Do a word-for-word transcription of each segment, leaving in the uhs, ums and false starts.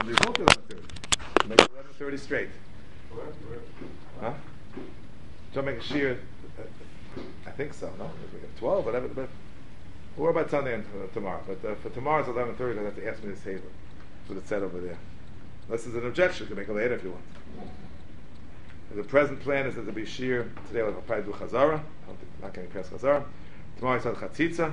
Sunday won't be eleven thirty. Make it eleven thirty straight. Huh? Don't make a shear. I think so. No, maybe twelve, whatever. But what about Sunday and uh, tomorrow? But uh, for tomorrow it's eleven thirty. I have to ask me to save it. That's what it said over there. Unless there's an objection, you can make it later if you want. The present plan is that there'll be shear today. I'll probably do chazara. I don't think not getting past chazara. Tomorrow it's on chatzitza.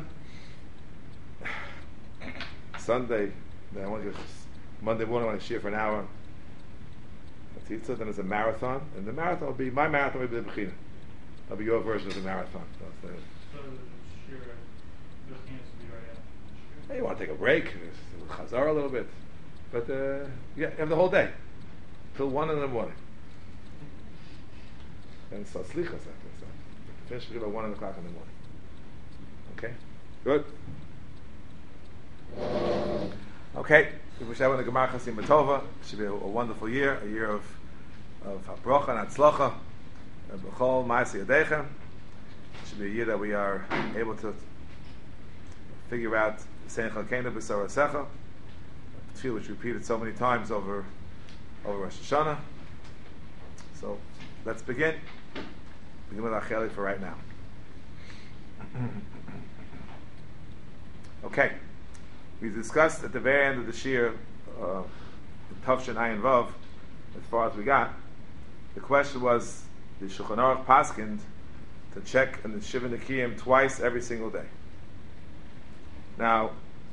Sunday, then I want to get Monday morning. I want to shear for an hour. Chatzitza. Then there's a marathon, and the marathon will be my marathon will be the bechina. That'll be your version of the marathon. So the, so shear, those hands will be right after. hey, you want to take a break, chazara a little bit, but uh, yeah, you have the whole day till one in the morning. And so slichas after so finish about one o'clock in the morning. Okay, good. Okay, we wish everyone a gemar chasim b'tova. It should be a, a wonderful year, a year of of bracha and atzlacha, b'chol ma'aseh yadeichem. It should be a year that we are able to figure out Sein Chalkeinu b'Sarasecha, a tefillah which repeated so many times over over Rosh Hashanah. So let's begin. Begin with our chelik for right now. Okay, we discussed at the very end of the shir, uh, the Tavshin Ayin Vav, as far as we got. The question was the Shulchan Aruch paskind to check in the Shiva Nekiyim twice every single day. Now,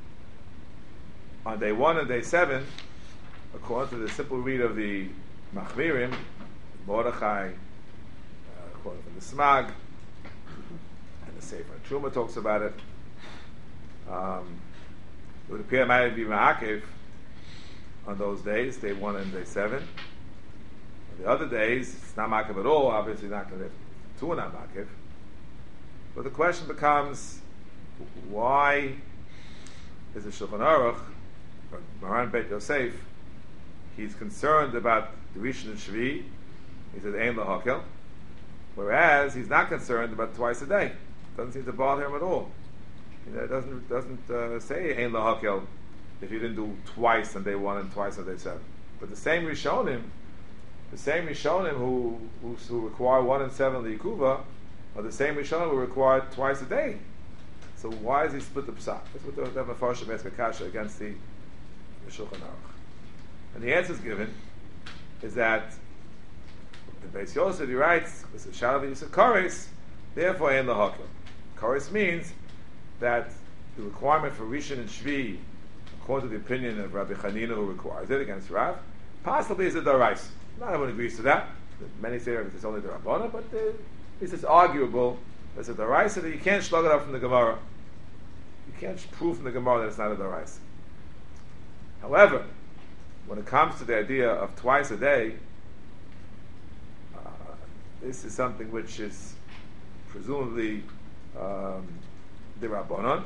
on day one and day seven, according to the simple read of the Machmirim, Mordechai, uh, according to the Smag, and the Sefer Truma talks about it. Um, it would appear it might be Ma'akev on those days, day one and day seven. On the other days, it's not Ma'akev at all, obviously not going to two are not Ma'akev. But the question becomes, why is the Shulchan Aruch, or Maran Beit Yosef, he's concerned about the Rishon and Shvi, he says, Ein Lahakel, whereas he's not concerned about twice a day. Doesn't seem to bother him at all. You know, it doesn't doesn't uh, say Ein Lahakel if you didn't do twice on day one and twice on day seven. But the same Rishonim, the same Rishonim who, who who require one and seven the Yikuva, are the same Rishonim who require twice a day. So why does he split the psak? That's what the Mefarshim ask Akasha against the, the Shulchan Aruch. And the answer is given is that the Beis Yosef, he writes, this is Shalav Yisrael Kares, therefore Ein Lahakel. Kares means that the requirement for Rishon and Shvi, according to the opinion of Rabbi Chanina, who requires it against Rav, possibly is a Daraisa. Not everyone agrees to that. Many say it's only the Rabbana, but uh, at least it's arguable. There's a Daraisa that you can't slug it up from the Gemara. You can't prove from the Gemara that it's not a Daraisa. However, when it comes to the idea of twice a day, uh, this is something which is presumably um, the Rabbanon.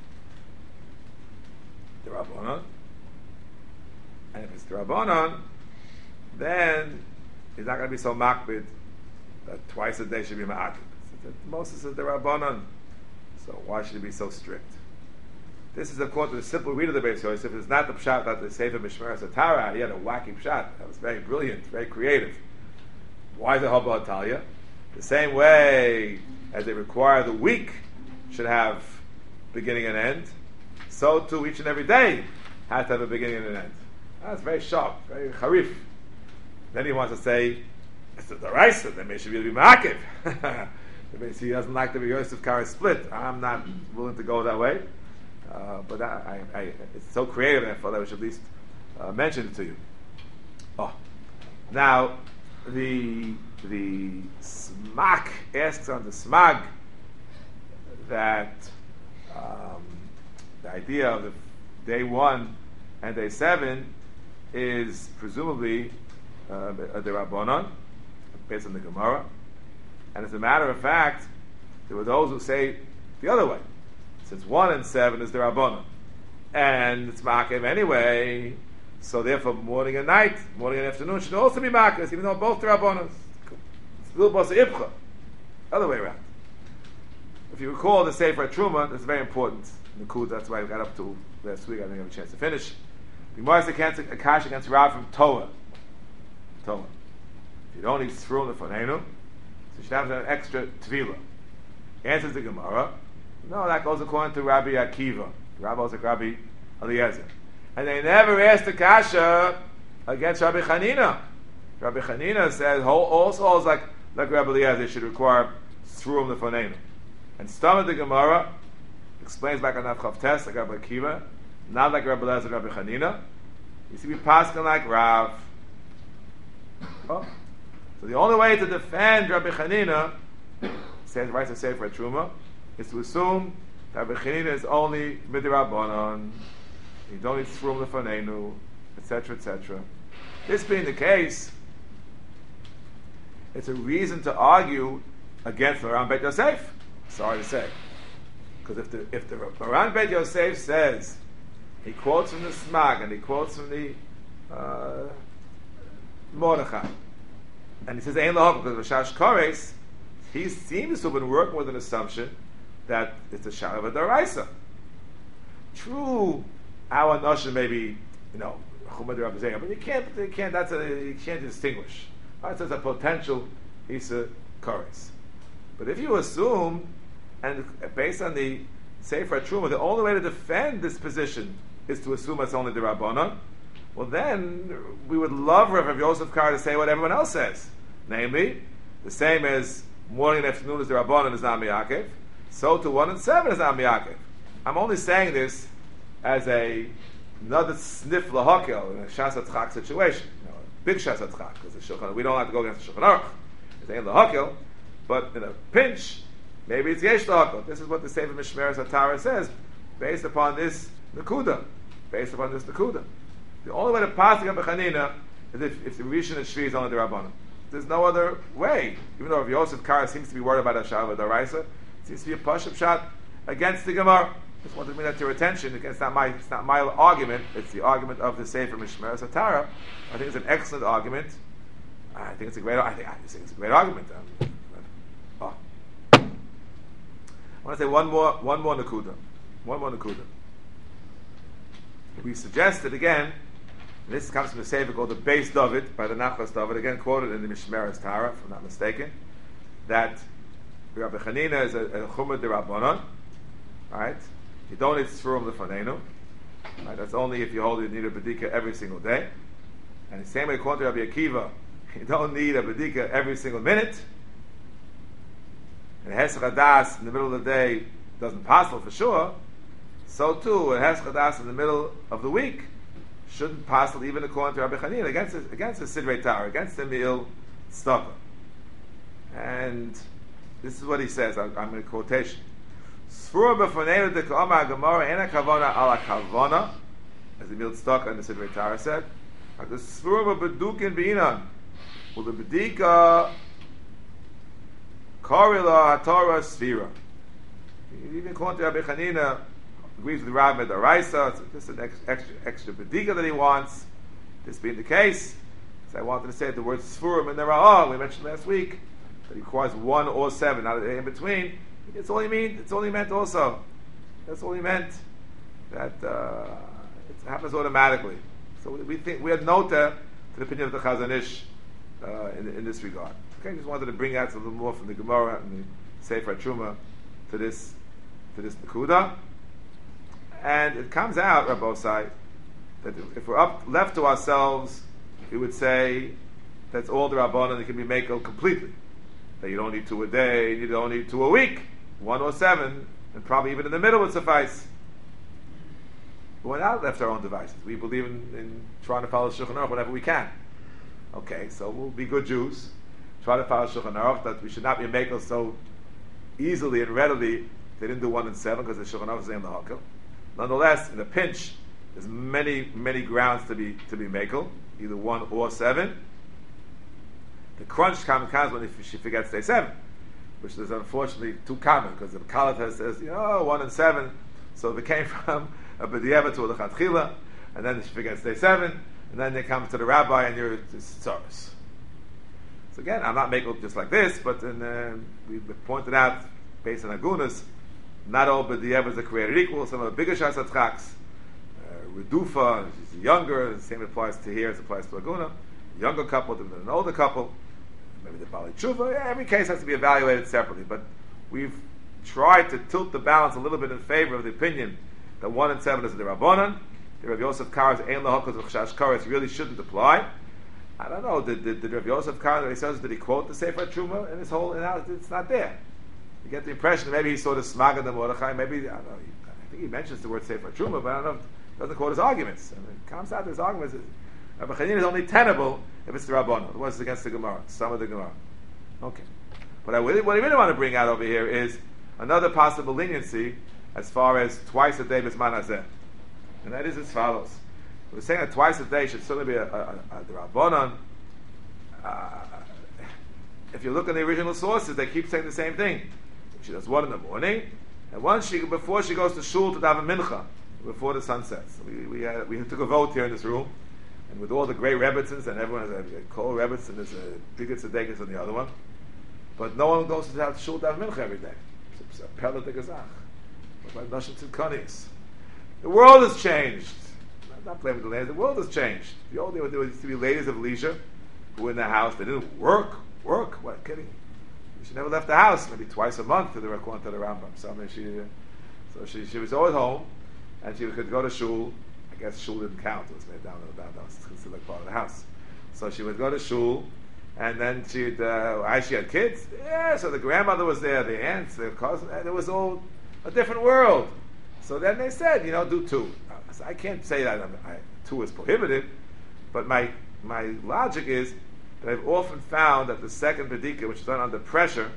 The Rabbanon. And if it's the Rabbanon, then he's not going to be so makbid that twice a day should be ma'akid. Moses is the Rabbanon, so why should he be so strict? This is according to the simple read of the Beis Yosef. It's not the pshat that the Sefer Mishmeres Atara. He had a wacky pshat that was very brilliant, very creative. Why is it Haba Atalia? The same way as they require the week should have beginning and end, so too each and every day has to have a beginning and an end. That's very sharp, very harif. Then he wants to say, it's the Daraisa, then maybe should be ma'akev. He doesn't like the Yosef Kara split. I'm not willing to go that way. Uh, but I, I, I, it's so creative, I thought I should at least uh, mention it to you. Oh, now the the Smak asks on the Smag that um, the idea of the day one and day seven is presumably uh, the Rabbanon, based on the Gemara, and as a matter of fact, there were those who say the other way. Since one and seven is the Rabbanon, and it's Ma'akev anyway, so therefore morning and night, morning and afternoon should also be Ma'akev, even though both the Rabbanon. It's Lil Basa Ibcha, other way around. If you recall the Sefer Truma, that's very important. The Kud, that's why I got up to last week. I didn't have a chance to finish. The Gemara says against a kash against Rav from Toa. Toa. If you don't eat through the fanenu, so you should have an extra tvila. Answers the Gemara. No, that goes according to Rabbi Akiva. Rabbi was like Rabbi Eliezer. And they never asked the kasha against Rabbi Chanina. Rabbi Chanina says also holds like, like Rabbi Eliezer should require through the fanenu. And Stammer the Gemara explains back on Nafchav Test like Rabbi Akiva, not like Rabbi Eliezer and Rabbi Chanina. You see, we pass like Rav. Oh. So the only way to defend Rabbi Chanina, says right to say for a truma, is to assume that Rabbi Chanina is only midirabbanon. You don't need through lefanenu, et cetera, et cetera. This being the case, it's a reason to argue against Maran Bet Yosef. Sorry to say, because if the if the Maran Bet Yosef says he quotes from the Smag and he quotes from the uh, Mordechai, and he says Ein Lahok because of Shash Kores, he seems to have been working with an assumption that it's a Shara of a Daraisa. True, our notion maybe, you know, but you can't, you can't. That's a you can't distinguish. Right? So it's a potential Isa Kores. But if you assume, and based on the Sefer Truma, the only way to defend this position is to assume it's only the Rabbana, well then we would love Rav Yosef Kar to say what everyone else says. Namely, the same as morning and afternoon is the Rabbana is not Miyakev, so to one and seven is not Miyakev. I'm only saying this as a another sniff lahakel in a Shas HaTchak situation. You know, a big Shas HaTchak, because the Shulchan, we don't have to go against the Shulchan Aruch. It's ain't lahakel, but in a pinch, maybe it's yesh lahakel. This is what the Sefer Mishmeres HaTara says, based upon this Nakuda. Based upon this Nakuda. The only way to pass the Chanina is if, if the Rishon and Shvi is only the Rabbanim. There's no other way. Even though Rav Yosef Kar seems to be worried about Hashav Daraisa, it seems to be a push-up shot against the Gemara. Just wanted to bring that to your attention. It's not my, it's not my argument. It's the argument of the Sefer Mishmeres HaTara. I think it's an excellent argument. I think it's a great. I think, I think it's a great argument. Um, oh. I want to say one more, one more nakuda, one more nakuda. We suggested again. And this comes from a Sefer called the Beis David by the Nachlas David, again quoted in the Mishmeres HaTara, if I'm not mistaken, that Rabbi Chanina is a, a Chumah D'Rabbanan, right? You don't need Sfurim Lefanenu. Right? That's only if you hold you need a Bedika every single day. And the same way, according to Rabbi Akiva, you don't need a Bedika every single minute. And Hesach Hadas in the middle of the day doesn't passel for sure. So too, a Hesach Hadas in the middle of the week shouldn't passel even according to Rabbi Chanina against the, against the Sidrei Torah, against the Me'il Tzedakah. And this is what he says. I'm, I'm in a quotation. Sfura b'fanenu deka'amar Gemara ena kavona ala kavona, as the Me'il Tzedakah and the Sidrei Torah said. The Sfura b'bedukin b'inan, well the bedika karila haTorah sfira. Even according to Rabbi Chanina, agrees with Rav Medaraisa. It's just an extra, extra, extra bedika that he wants. This being the case, so I wanted to say the word sfurim in the Ra'ah, we mentioned last week, that he requires one or seven, not in between. It's all he meant. It's all he meant also. That's all he meant. That uh, it happens automatically. So we think we had nota to the opinion of the Chazon Ish uh, in, in this regard. Okay, just wanted to bring out a little more from the Gemara and the Sefer Truma to this to this Nakuda. And it comes out, Rabbosai, that if we're up left to ourselves, we would say that's all the Rabbanan that can be makel completely. That you don't need two a day, you don't need two a week, one or seven, and probably even in the middle would suffice. But we're not left to our own devices. We believe in, in trying to follow Shulchan Aruch whenever we can. Okay, so we'll be good Jews, try to follow Shulchan Aruch, that we should not be makel so easily and readily. They didn't do one and seven because the Shulchan Aruch is named the Hakel. Nonetheless, in a pinch, there's many, many grounds to be to be makel, either one or seven. The crunch comes when if she forgets day seven, which is unfortunately too common because the Kalata says, you know, one and seven. So it came from a B'dieva to a Lechatchila, and then she forgets day seven, and then they come to the rabbi and you're just service. So again, I'm not making just like this, but in, uh, we pointed out based on Agunas, not all B'dievas are created equal. Some of the bigger Shas HaTchaks, uh, redufa, she's younger. The same applies to here as it applies to Laguna. A younger couple, than an older couple. Maybe the Bali Tshuva. Yeah, every case has to be evaluated separately. But we've tried to tilt the balance a little bit in favor of the opinion that one and seven is the Rabbanan. The Rav Yosef Kar's Ein Lahokos of Chash Kares really shouldn't apply. I don't know. Did, did, did Rav Yosef Kar, he says, did he quote the Sefer Truma in his whole analysis? It's not there. You get the impression that maybe he sort of smagged the Mordechai. Maybe I don't know. He, I think he mentions the word Sefer Truma, but I don't know. He doesn't quote his arguments. I mean, it comes out his arguments. Rabbi Chanina is only tenable if it's the Rabbanan. Otherwise, it's against the Gemara. Some of the Gemara. Okay. But I really, what I really want to bring out over here is another possible leniency as far as twice a day bisman hazeh, and that is as follows. We're saying that twice a day should certainly be a, a, a, a Rabbanan. Uh, if you look in the original sources, they keep saying the same thing. She does one in the morning, and one she before she goes to shul to daven mincha before the sun sets. We we, uh, we took a vote here in this room, and with all the great Rebbitzins, and everyone has a, a Kol Rebbitzin, there's a bigger tzedekis than the other one, but no one goes to have shul to daven mincha every day. It's a pellet de gazach. The world has changed. I'm not blaming the ladies. The world has changed. The old days there used to be ladies of leisure who were in the house. They didn't work. Work? What? Kidding? She never left the house. Maybe twice a month to the Rakhwan to the Rambam. So, I mean, she, so she, she was always home, and she could go to shul. I guess shul didn't count. It was made down down down. It's considered like part of the house. So she would go to shul, and then she'd. Uh, I she had kids. Yeah. So the grandmother was there, the aunts, the cousin. It was all a different world. So then they said, you know, do two. So I can't say that I, two is prohibited, but my my logic is that I've often found that the second bedika, which is done under pressure,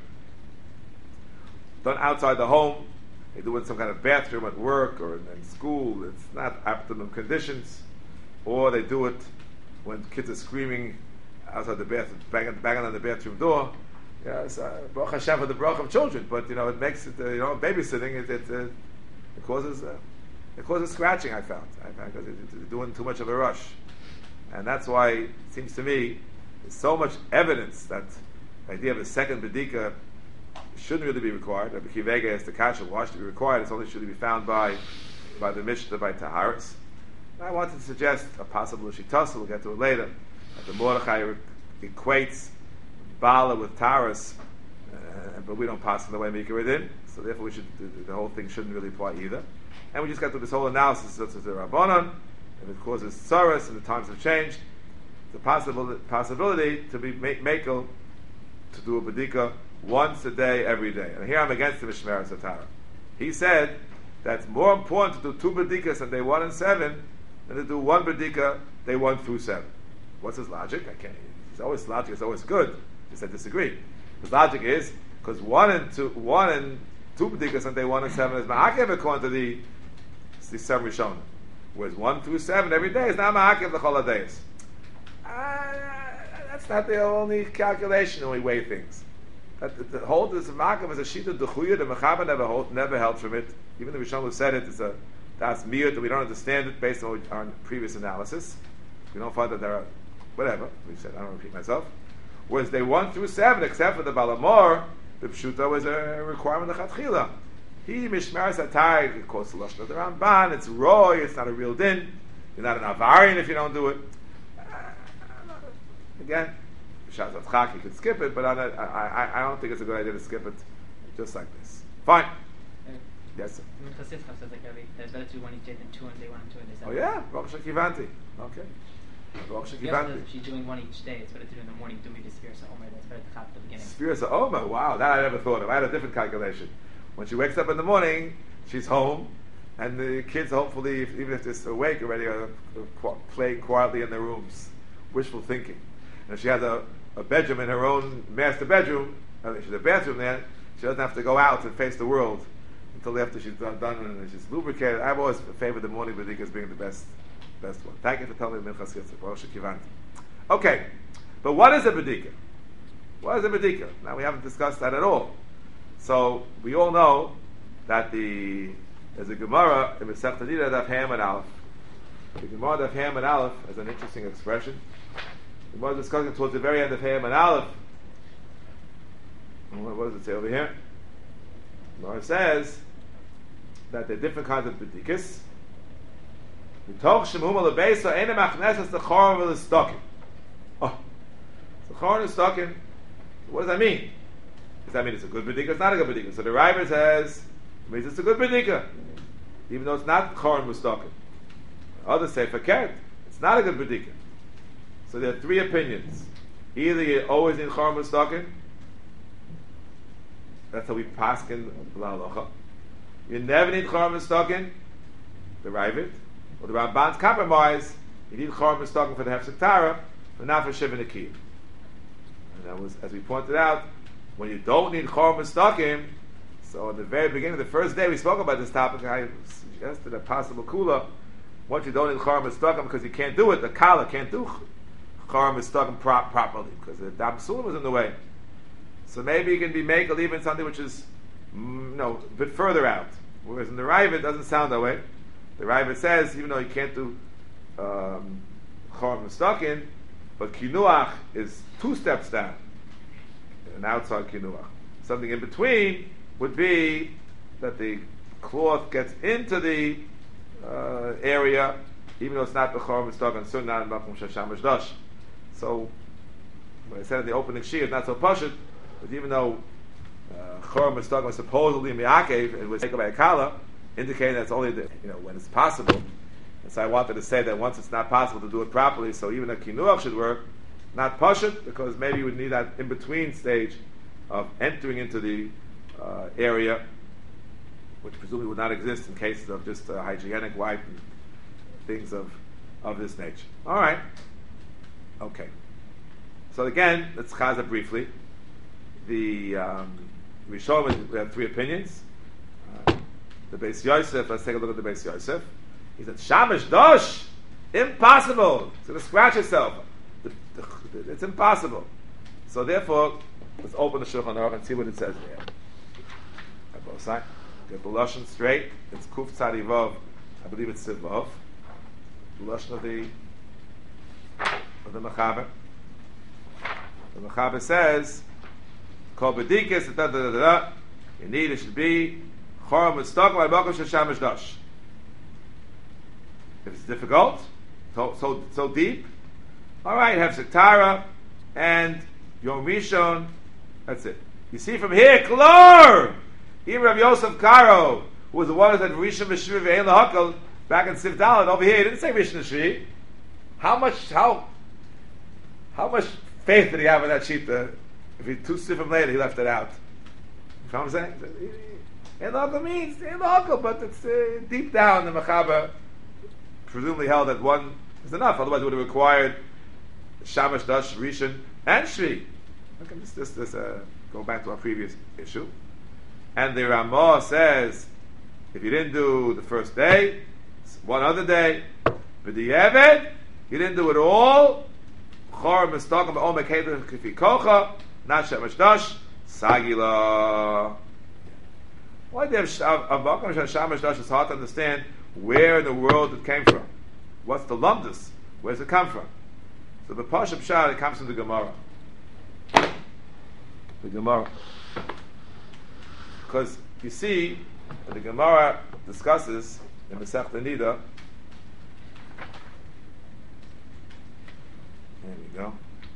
done outside the home, they do it in some kind of bathroom at work or in, in school, it's not optimum conditions, or they do it when kids are screaming outside the bathroom, banging, banging on the bathroom door. Yeah, it's uh, Baruch Hashem for the Baruch of children, but you know it makes it uh, you know babysitting it it, uh, it causes uh, it causes scratching. I found I found because it's it, doing too much of a rush, and that's why it seems to me there's so much evidence that the idea of a second bedika shouldn't really be required. Rabbi Kivega as the kasha wash to be required. It's only should be found by by the Mishnah by Taharis. And I wanted to suggest a possible shitasa. We'll get to it later. That the Mordechai equates Bala with Taras, uh, but we don't pass in the way Mika in, so therefore we should the, the whole thing shouldn't really apply either. And we just got to this whole analysis of the Rabbanon, if it causes tsaras and the times have changed, the possible possibility to be makel to do a bedika once a day, every day. And here I'm against the Mishmeret Satara. He said that it's more important to do two bedikas on day one and seven than to do one bedika day one through seven. What's his logic? I can't. His always logic is always good. I disagree. His logic is because one and two, one and two bedikas on day one and seven is ma'akev according to the the seven Rishonim, whereas one through seven every day is not ma'akev the chol days. Uh, that's not the only calculation. Only way things. That the, the whole this ma'akev is a shita dechuya. The mechaber never hold, never held from it. Even the Rishonim said it is a that's miyut that we don't understand it based on our previous analysis. We don't find that there are whatever we said. I don't repeat myself. Whereas day one through seven, except for the Balamor, the Pshuta was a requirement of Chatchila. He mishmar satay, of course, the Lashon of the Ramban. It's roy. It's not a real din. You're not an avarian if you don't do it. Uh, again, Shas Atchak, you could skip it, but I, I, I don't think it's a good idea to skip it just like this. Fine. Uh, yes, sir. Says like it's better to do one each day than two on day one and two on day seven. Oh yeah, Baruch Shekivanti. Okay. If she's doing one each day, it's better to do in the morning. Do me the Sfira Omer. That's better to have at the beginning. Sfira Omer. Wow, that I never thought of. I had a different calculation. When she wakes up in the morning, she's home, and the kids hopefully, even if they're awake already, are playing quietly in their rooms. Wishful thinking. And if she has a, a bedroom in her own master bedroom, uh, she's a bathroom there, she doesn't have to go out and face the world until after she's done, done and she's lubricated. I've always favored the morning bedika as being the best. Best one. Thank you for telling me Minchas Yitzchak. Okay, but what is a bedika? What is a bedika? Now we haven't discussed that at all. So we all know that the there's a Gemara in Masechet Nida Daf Ham and Aleph. The Gemara Daf Ham and Aleph has an interesting expression. The Gemara is discussing towards the very end of Ham and Aleph. What does it say over here? The Gemara says that there are different kinds of bedikas. V'toch shemuma lebeisa ena machnesas the chorim v'lestokin. Oh, so chorim v'lestokin. What does that mean? Does that mean it's a good bedika? It's not a good bedika. So the River says it means it's a good bedika, even though it's not chorim v'lestokin. Others say fakert. It's not a good bedika. So there are three opinions. Either you always need chorim v'lestokin. That's how we paskin l'halacha. You never need chorim v'lestokin. The Ravid, or the Ramban's compromise, you need chorim v'lestokin for the hefsek tara, but not for shiva nekiyim. And that was, as we pointed out, when you don't need chorim v'lestokin. So at the very beginning, the first day we spoke about this topic, I suggested a possible kula. Once you don't need chorim v'lestokin because you can't do it, the kala can't do chorim v'lestokin pro- properly because the dam sulam is in the way. So maybe you can be makel even something which is, you know, a bit further out. Whereas in the Ravid, it doesn't sound that way. The Ravid says, even though you can't do um, chorim v'lestokin, but kinuach is two steps down, an outside kinuach. Something in between would be that the cloth gets into the uh, area, even though it's not the chorim v'lestokin, so not makom shashamash dash. So, what I said in the opening shir is not so pashut, but even though chorim v'lestokin was supposedly mi'akev, it was taken by a kala, indicating that's only the, you know, when it's possible. And so I wanted to say that once it's not possible to do it properly, so even a kinuach should work, not pashut, because maybe you would need that in between stage of entering into the uh, area, which presumably would not exist in cases of just a hygienic wipe and things of of this nature. All right. Okay. So again, let's chaza briefly. The um, we show we have three opinions. Uh, the Beis Yosef. Let's take a look at the Beis Yosef. He said, "Shamash dosh, impossible. It's going to scratch itself. The, the, it's impossible." So therefore, let's open the Shulchan Aruch and see what it says there. On both sides, get the lashon straight. It's Kuf Tzadi Vav. I believe it's Siv Vav. The lashon of the of the Mechaber. The Mechaber says, "Kol b'dikis da da da da." You need it should be chorim v'lestokin by makom shel shamash dosh. If it's difficult, so so so deep, all right, have Sektara and Yom Rishon. That's it. You see from here, Klor, even Rav Yosef Karo, who was the one who said Rishon v'shvi v'ein lahakol back in Sif Dalet over here, he didn't say Rishon v'shvi. How much how how much faith did he have in that sheet? Uh, if he two sifim later, he left it out. You know what I'm saying? Ein lahakol means ein lahakol, but it's uh, deep down the Mechaber presumably held that one is enough. Otherwise, it would have required Shamash, Dash, Rishon, and Shvi. Okay, this, this, this uh, go back to our previous issue. And the Ramah says, if you didn't do the first day, one other day, but the Eved, you didn't do it all. Chor mistaken ba'om ekeder kifi kocha, not Shamash, Dash, Sagila. Why do you have Shamash, Shamash, Dash? It's hard to understand where in the world it came from. What's the lumdus? Where does it come from? So the Pashup Shah, it comes from the Gemara. The Gemara. Because you see, the Gemara discusses in Masechta Nida. There we go.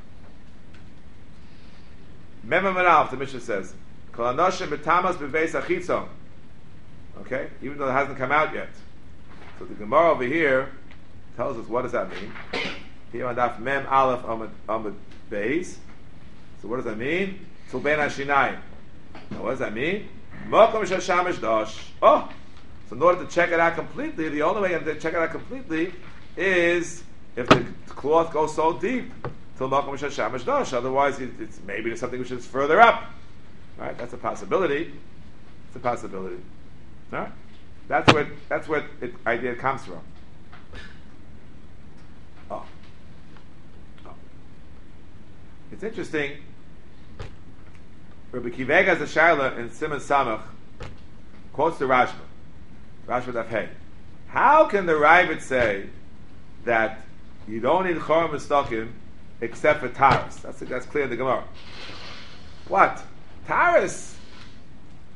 Mem Amalaf, the Mishnah says, Kol Anoshim b'tamas b'veis achitzon. Okay? Even though it hasn't come out yet. So the Gemara over here tells us what does that mean. Here on Daf Mem Aleph Amud Beis. So what does that mean? Tul Ben Hashinayim. Now what does that mean? Mokom Shel Shamash Dosh. Oh, so in order to check it out completely, the only way to check it out completely is if the cloth goes so deep till Mokom Shel Shamash Dosh. Otherwise, it, it's maybe there's something which is further up. All right, that's a possibility. It's a possibility. All right. That's where that's where it idea comes from. Oh. oh, it's interesting. Rabbi Kivega has a shaila in Simon Samach quotes the Rashba, Rashba Daf Hey. How can the Ravid say that you don't need chorim v'lestokin except for taras? That's that's clear in the Gemara. What taras?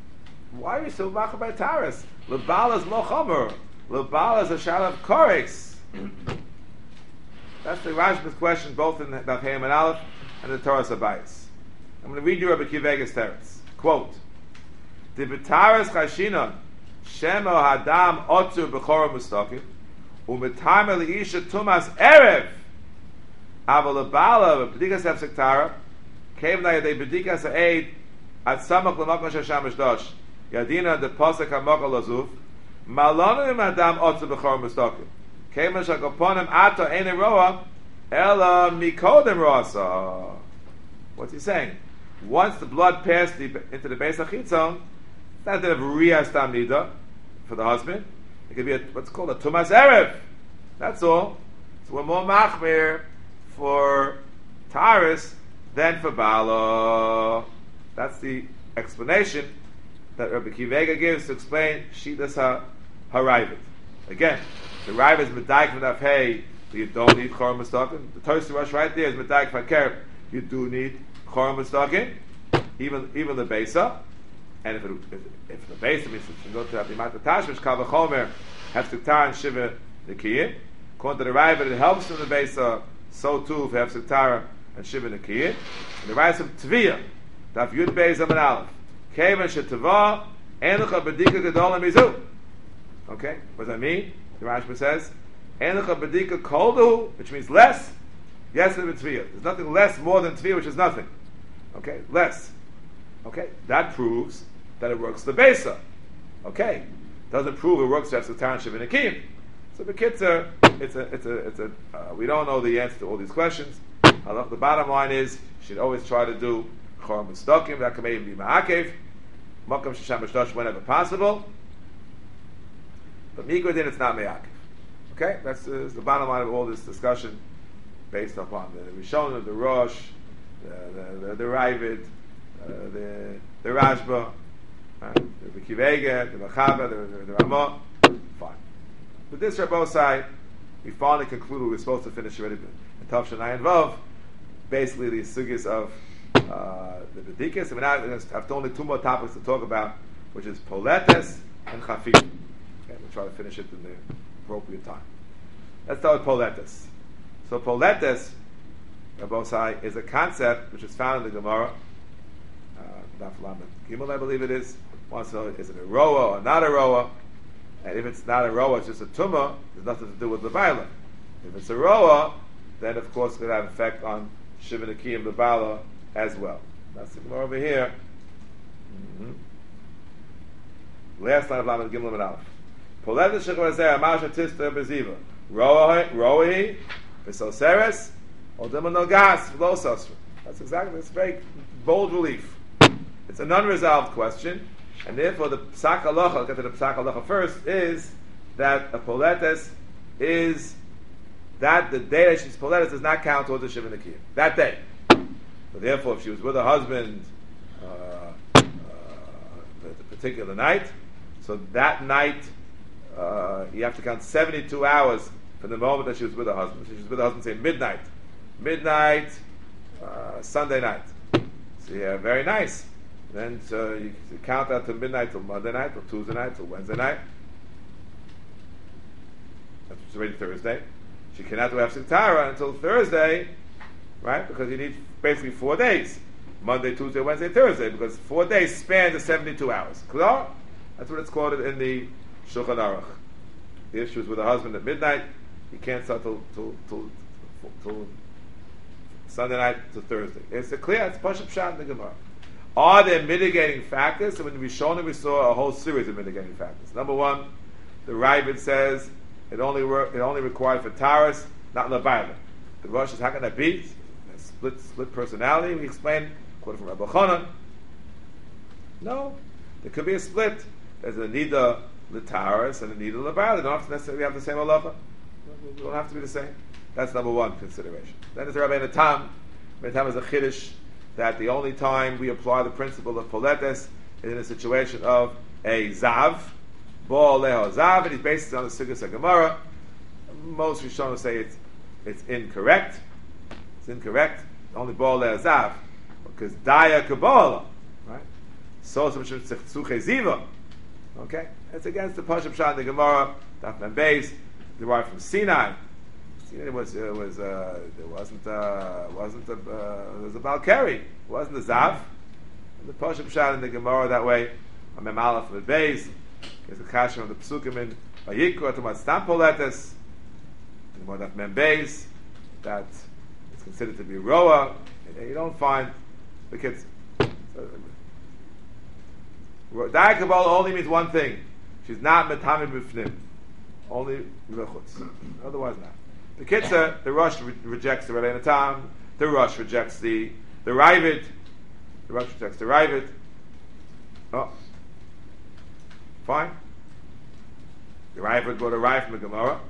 Why are you so machar by taras? Lebalas lo chomer. Lebalas a shal of korex. That's the Rashba's question, both in the Daf Hey and Aleph and the Torah Sabayis. I'm going to read you Rabbi Akiva Eiger's teretz. Quote: "The b'taras chashinon shemo hadam otzu b'chora mustakim u'metaymer liisha tumas erev aval lebala b'bedikas hefsek tara came na yadei b'dikas ha'eid at samach l'makon shasham eshdosh yadina de posek ha'mokal lazuv malonu im hadam otzu b'chora mustakim came na shakoponim ato ein roa ela mikodem roasa." What's he saying? Once the blood passed the, into the base of chitzon, it's not that of riyas tam nida for the husband. It could be a, what's called a tumas erev. That's all. So we're more machmir for taris than for bala. That's the explanation that Rabbi Akiva Eiger gives to explain shitas ha harayvit. Again, the rayvit is medayik from daf hey. You don't need chor mustakim. The Tosfos Rosh right there is medayik from kerb. You do need Choram Mustakim, even even the Beisa, and if it, if, if the Beisa means it can go to the Mata Tashmish Kal V'Chomer Hefsek and Shiva Nekiyim. According to the Rayvit, it helps from the Beisa. So too for Hefsek and Shiva Nekiyim. And the Rayvit of Tviyah, Daf Yud Beis Amud Aleph, Kevan Shetava Enucha Bedika Gedol Mizu. Okay, what does that mean? The Rashba says Enucha Bedika Koldu, which means less. Yes, it's Tviyah. There's nothing less more than Tviyah, which is nothing. Okay, less. Okay, that proves that it works the Besa. Okay, doesn't prove it works to have Satan Shiv and Akim. So the Kitzur, it's a, it's a, it's a. Uh, we don't know the answer to all these questions. Uh, the bottom line is, you should always try to do Chor Mustakim. That can maybe be Ma'akev, Makam Shesham Mishdosh whenever possible. But Migodin, it's not Ma'akev. Okay, that's uh, the bottom line of all this discussion, based upon the Rishonim, the Rosh, the the, the, the Rayvit, uh, the the Rashba, uh, the Akiva Eiger, the Machaba, the, the, the Ramah. Fine. With this Rabbosai, we finally concluded we were supposed to finish already in Tavshin Ayin Vav, basically the sugis of uh, the Bedikas. And we're now going to have only two more topics to talk about, which is Poletes and Chafif. Okay, we'll try to finish it in the appropriate time. Let's start with Poletes. So Poletes, Rabbosai, is a concept which is found in the Gemara. Daf Lamed Gimel, I believe it is. Wants to know, is it a roa or not a roa? And if it's not a roa, it's just a tumah. There's nothing to do with the Levaila. If it's a roa, then of course it could have effect on Shiva Nekiyim Levaila as well. That's the Gemara over here. Mm-hmm. Last line of Lamed Gimel and Aleph. Poletes shechor zeh amasha tista beziva roa roahi v'soseres odem no gas v'lo sosra. That's exactly. It's a very bold relief. It's an unresolved question, and therefore the Psak Halacha, I'll get to the Psak Halacha first, is that a Poletes is that the day that she's Poletes does not count towards the Shiva Nekiyim. That day. So therefore, if she was with her husband uh, uh, at a particular night, so that night uh, you have to count seventy-two hours from the moment that she was with her husband. So she was with her husband, say midnight. Midnight, uh, Sunday night. So yeah, very nice. Then so you count out to midnight till Monday night, till Tuesday night, till Wednesday night. That's already Thursday. She cannot do Hefsek Tara until Thursday, right? Because you need basically four days. Monday, Tuesday, Wednesday, Thursday, because four days span the seventy-two hours. Klar? That's what it's quoted in the Shulchan Aruch. If she was with her husband at midnight, you can't start till, till, till, till Sunday night to Thursday. It's a clear, it's Pashup Pshat in the Gemara. Are there mitigating factors? So when we shown we saw a whole series of mitigating factors. Number one, the Rayvit says it only work, it only required for Taras, not in the Bible. The Rosh is how can that be? Split split personality. We explained according from Rabbi Chanan. No, there could be a split. There's a Nida L'Taras and a Nida L'Bible. They don't have to necessarily have the same halacha. They don't have to be the same. That's number one consideration. Then there's Rabbi Natam. Rabbi Natam is a chiddush that the only time we apply the principle of Poletes is in a situation of a Zav, Bo Leho Zav, and he's based on the Sugas HaGemara. Most Rishonim say it's it's incorrect. It's incorrect. Only Bo Leho Zav, because Daya Kabbalah, right? So some Ziva. Okay, it's against the Pashup Pshat in the Gemara. Daf Mem Beis. derived from Sinai. Sinai was uh, was uh, there wasn't uh, wasn't a uh, there was a Balkari. It wasn't a Zav. And the Pashup Pshat in the Gemara that way. A Memalaf from the Beis. There's a kasha on the Pesukim in Vayikra to Matztam Poletes. The Gemara that Mem Beis that it's considered to be Roa. You don't find the kids. Dai Kabbalah only means one thing. She's not Metamim B'fnim. Only Rechutz. Otherwise not. The Kitzah, the Rosh re- rejects the Rabbeinu Tam. The Rosh rejects the the Ravid. The Rosh rejects the Ravid. Oh. Fine. The Ravid brought a Rav from the Gemara.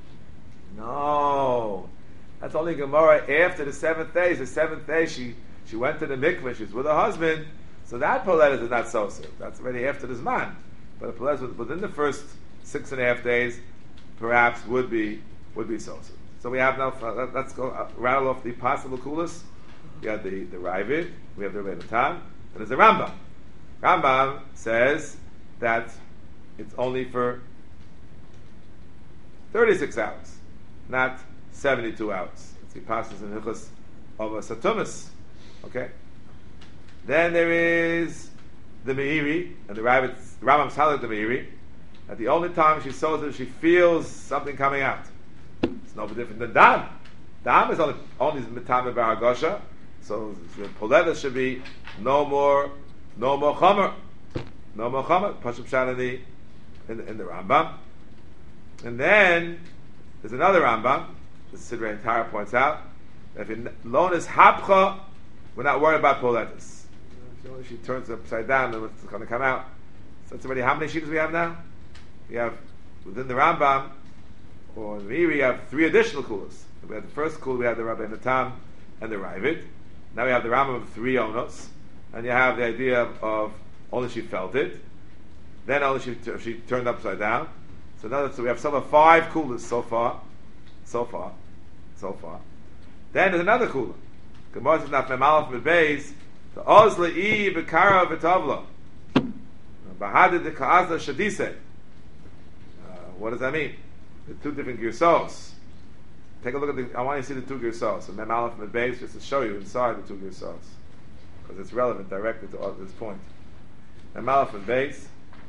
No. That's only Gemara after the seventh day. The seventh day she, she went to the mikveh. She's with her husband. So that Poletis is not so sick. That's already after the Zman. But a Poletis within the first six and a half days perhaps would be would be so sick. So we have now, let's go uh, rattle off the possible kulas. We have the, the Ravid, we have the Rebbe Tam, and there's the Rambam. Rambam says that it's only for thirty-six hours, not seventy-two hours. It's the passages in Hilchos of a Satumas. Okay? Then there is the Meiri, and the Ravid, the Rambam's Halak the Meiri, that the only time she sews it, she feels something coming out. It's no different than Dam. Dam is only only Mitame Baragosha, so the Poletis should be no more, no more Chomer. No more Chomer. Pashup Pshat in the, in the, in the Rambam. And then, there's another Rambam, the Sidrei Tara points out, that if loan is Hapcha, we're not worried about Poletis. If she turns it upside down, then it's going to come out. So that's already, how many sheets we have now? We have, within the Rambam, or in the Meiri, we have three additional kulas. We had the first kul, we had the Rabbeinu Tam and the Ravid. Now we have the Rambam of three onos, and you have the idea of, of only she felt it, then only she t- she turned upside down. So now, so we have some of five kulas so far, so far, so far. Then there's another kula. Gemara says not memalaf bebeis the oz le'i bekara v'tavla bahadid the kaazla shadise. What does that mean? The two different girsos. Take a look at the. I want you to see the two girsos. So Mem Aleph and Beis, just to show you inside the two girsos, because it's relevant directly to this point. Mem Aleph and Beis.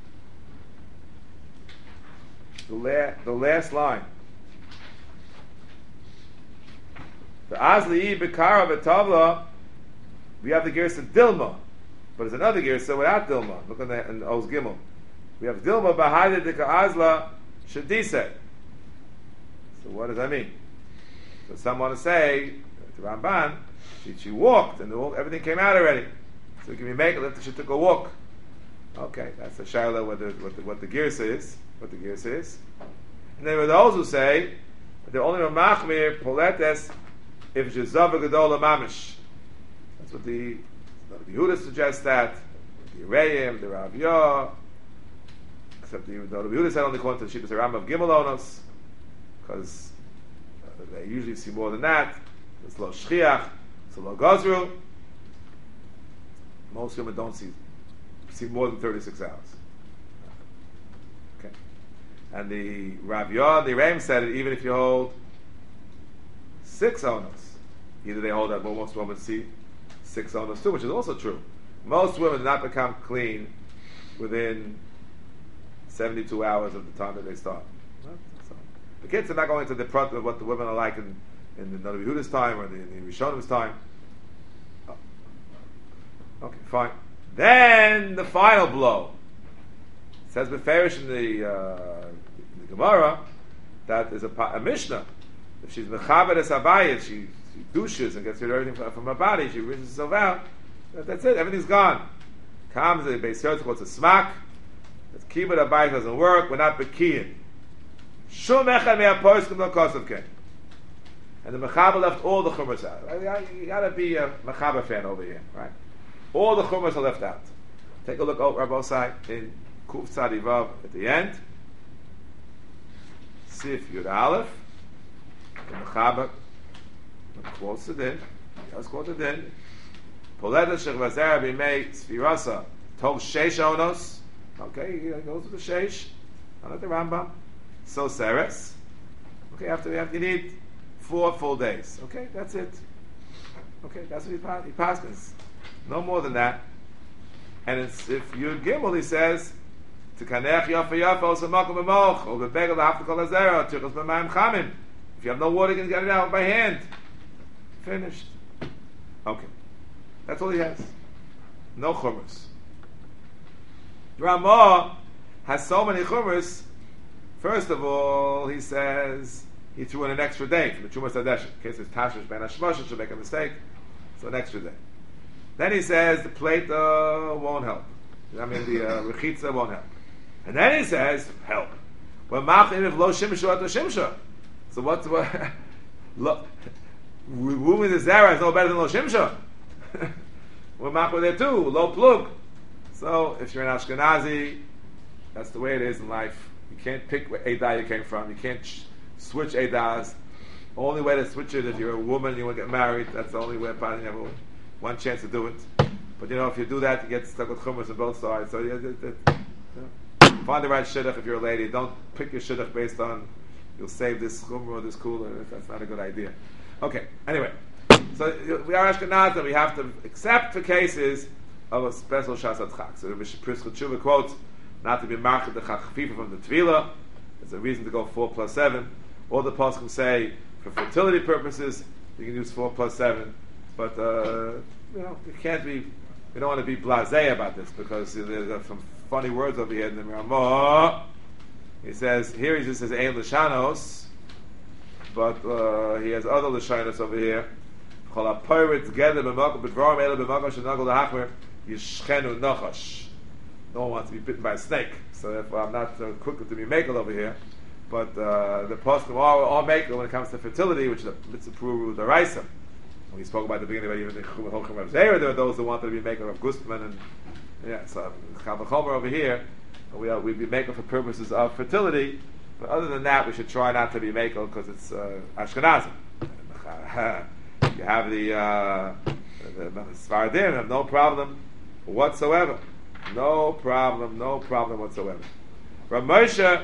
The, la- the last line. The Azli Bekara Betavla. We have the girsa Dilma, but there's another girsa without Dilma. Look on the in Oz Gimel. We have Dilma Bahadid the Azla Shadise. So what does that mean? So some want to say to Ramban, she, she walked and the, everything came out already. So can we make it if she took a walk? Okay, that's a shaila what the what the, what the girsa is, what the girsa is. And then there are those who say that they're only machmir poletes if shezav gedola mamish. That's what the the Yehuda suggests that the Reim, the Rav Yah. Except the Yehuda said only according to the Shittas Rambam of Gimel because uh, they usually see more than that. It's lo shchiach, it's lo gazru. Most women don't see see more than thirty-six hours. Okay, and the Rav Yah, the Reim said it even if you hold six onos, either they hold that, but most women see six onos too, which is also true. Most women do not become clean within seventy-two hours of the time that they start. Right? So, the kids are not going into the front of what the women are like in, in the Noda B'Yehuda's time or the, the Rishonim's time. Oh. Okay, fine. Then the final blow. It says Beferish in the, uh, the Gemara that there's a, a Mishnah. If she's Mechaber es Abayit, she, she douches and gets rid of everything from, from her body, she rinses herself out. That's it, everything's gone. Comes the Beis Yosef, what's a smack? It's kibbut abayit doesn't work. We're not bekiyin. Shum echad me'aposkim lo kosav ken. And the mechaber left all the chumras out. You gotta be a mechaber fan over here, right? All the chumras are left out. Take a look over Rabosai in Kuf Tzadi Vav at the end. Sif Yud Aleph. The mechaber quotes it in. He has quoted in. Poleda shech vazera b'mei sfirasa tov sheish onos. Okay, he goes to the Sheish, not at the Rambam. So Seres, Okay, after that, you need four full days. Okay, that's it. Okay, that's what he, pas- he paskins. No more than that. And it's, if Yud Gimel, he says, to kanech yafa yafa also makom b'moch, or bebegel hafta kol hazera, tichos b'mayim chamim. If you have no water, you can get it out by hand. Finished. Okay. That's all he has. No chumras. Ramah has so many chumras. First of all, he says he threw in an extra day for the Trumas Hadeshet. In case it's Tashmish Ben Hashmoshes, should make a mistake. So an extra day. Then he says the plate uh, won't help. I mean the uh, rechitza won't help. And then he says help. Well, machim if lo shimshu at shimshu. So what's what? Lo, woman the zara is no better than lo shimshu. We're machim there too. Lo plug. So if you're an Ashkenazi, that's the way it is in life. You can't pick where Eidah you came from. You can't sh- switch Eidahs. Only way to switch it is if you're a woman and you want to get married. That's the only way. You have one chance to do it. But you know, if you do that, you get stuck with chumras on both sides. So you, you, you, you find the right shidduch if you're a lady. Don't pick your shidduch based on you'll save this chumrah or this cooler. That's not a good idea. Okay. Anyway, so we are Ashkenazim. We have to accept for cases of a special shasat chak. So Rabbi Prischut Tshuva quotes not to be marked the chachfifa from the tvila. There's a reason to go four plus seven. All the poskim say for fertility purposes you can use four plus seven. But uh, you know, you can't be. We don't want to be blasé about this because you know, there's some funny words over here in the Ramah. He says here he just says ein l'shanos, but uh, he has other l'shanos over here. Chol ha'poret together b'makom b'dvarim ela b'makom shenagol lahachmer yishchenu nachash. No one wants to be bitten by a snake, so therefore I'm not so quick to be makel over here. But uh, the poskim are all makel when it comes to fertility, which is a mitzvah puru d'oraisa. When we spoke about the beginning, about even the Chumah of Zera, there are those who wanted to be maker of Gustman, and yeah, so Chavachomer over here, we are, we'd be maker for purposes of fertility, but other than that, we should try not to be maker because it's uh, Ashkenazim. You have the uh, the Sfaradim have no problem whatsoever, no problem, no problem whatsoever. Rav Moshe,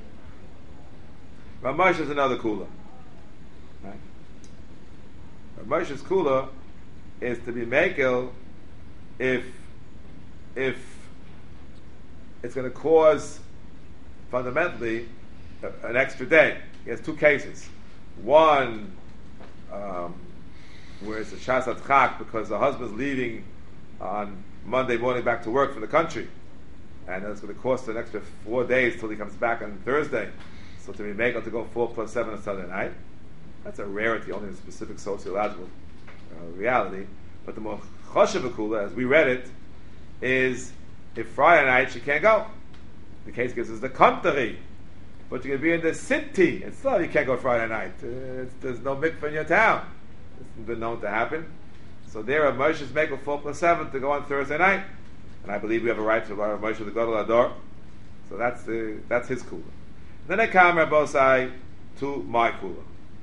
Rav Moshe is another cooler. Right? Moshe's kula is to be makel if if it's going to cause fundamentally a, an extra day. He has two cases. One um, where it's a shasat chak because the husband's leaving on Monday morning back to work for the country, and it's going to cost an extra four days till he comes back on Thursday. So to be makel to go four plus seven on Sunday night. That's a rarity, only in a specific sociological uh, reality. But the more choshev kula, as we read it, is if Friday night she can't go. The case gives us the contrary. But you can be in the city, and still you can't go Friday night. Uh, it's, there's no mikveh in your town. It's been known to happen. So there, Rav Moshe's make a four plus seven to go on Thursday night, and I believe we have a right to Rav Moshe the Gadol Ador. So that's the that's his kula. Then I come Rabbosai to my kula.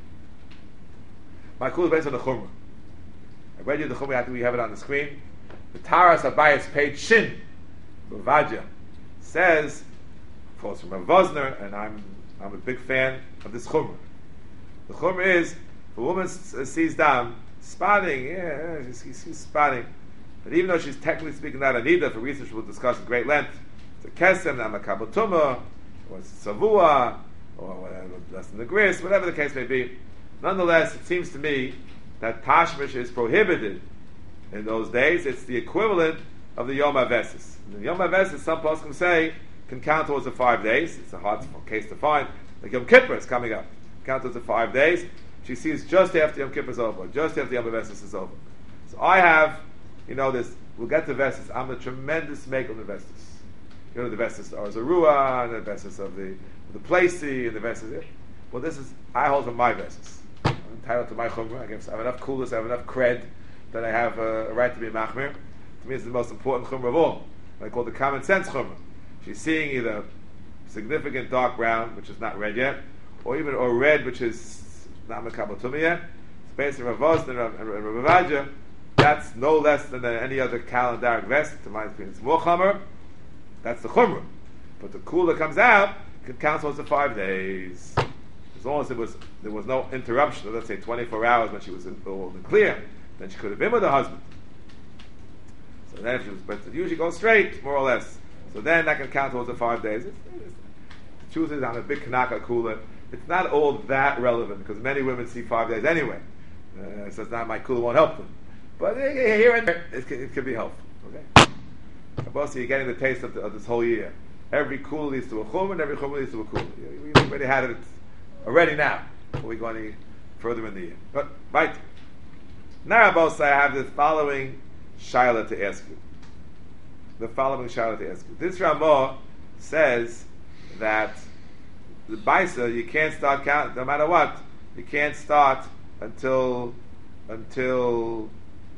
My kula is based on the Chumrah. I read you the Chumrah after we have it on the screen. The Taras Abayas page Shin, Bavadja, says, of course from Rav Vosner, and I'm I'm a big fan of this Chumrah. The Chumrah is, if a woman sees down, spotting, yeah, she's, she's spotting, but even though she's technically speaking not Anida, for research we'll discuss at great length, it's a Kesem, not a Kabbatuma, or it's a Savua, or whatever, less than the Gris, whatever the case may be. Nonetheless, it seems to me that Tashmish is prohibited in those days. It's the equivalent of the Yom HaVesis. The Yom HaVesis, some poskim say, can count towards the five days. It's a hard case to find. Like Yom Kippur is coming up. Count towards the five days. She sees just after Yom Kippur is over, just after Yom HaVesis is over. So I have, you know, this, we'll get to Vesis. I'm a tremendous make on the Vesis. You know, the Vesis are Zarua, and the Vesis of the, the Placey, and the Vesis. Well, this is, I hold from my Vesis. I'm entitled to my chumrah. I have enough coolness, I have enough cred that I have a, a right to be machmir. To me, it's the most important chumrah of all. I call it the common sense chumrah. She's seeing either significant dark brown, which is not red yet, or even or red, which is not mekabel tumah yet. It's based on Rav Vosner and Rav Avadja. That's no less than any other calendaric vest. To my opinion, it's more chumrah. That's the chumrah. But the kula comes out can count towards the five days. There's long as it was there was no interruption, let's say twenty-four hours when she was in, all in the clear, then she could have been with her husband. So then if she was, but it usually goes straight, more or less. So then that can count towards the five days. It's, it's, the truth is, I'm a big Kanaka Kula. It's not all that relevant because many women see five days anyway. Uh, so it's not my Kula won't help them. But uh, here and there, it can, it can be helpful. Okay? Mostly you're getting the taste of, the, of this whole year. Every Kula leads to a Chum and every Chum leads to a Kula. We already had it already now before we go any further in the year. But, right. Now, Rabbi, I have the following Shaila to ask you. The following Shaila to ask you. This Ramah says that the Baisa, you can't start count, no matter what, you can't start until until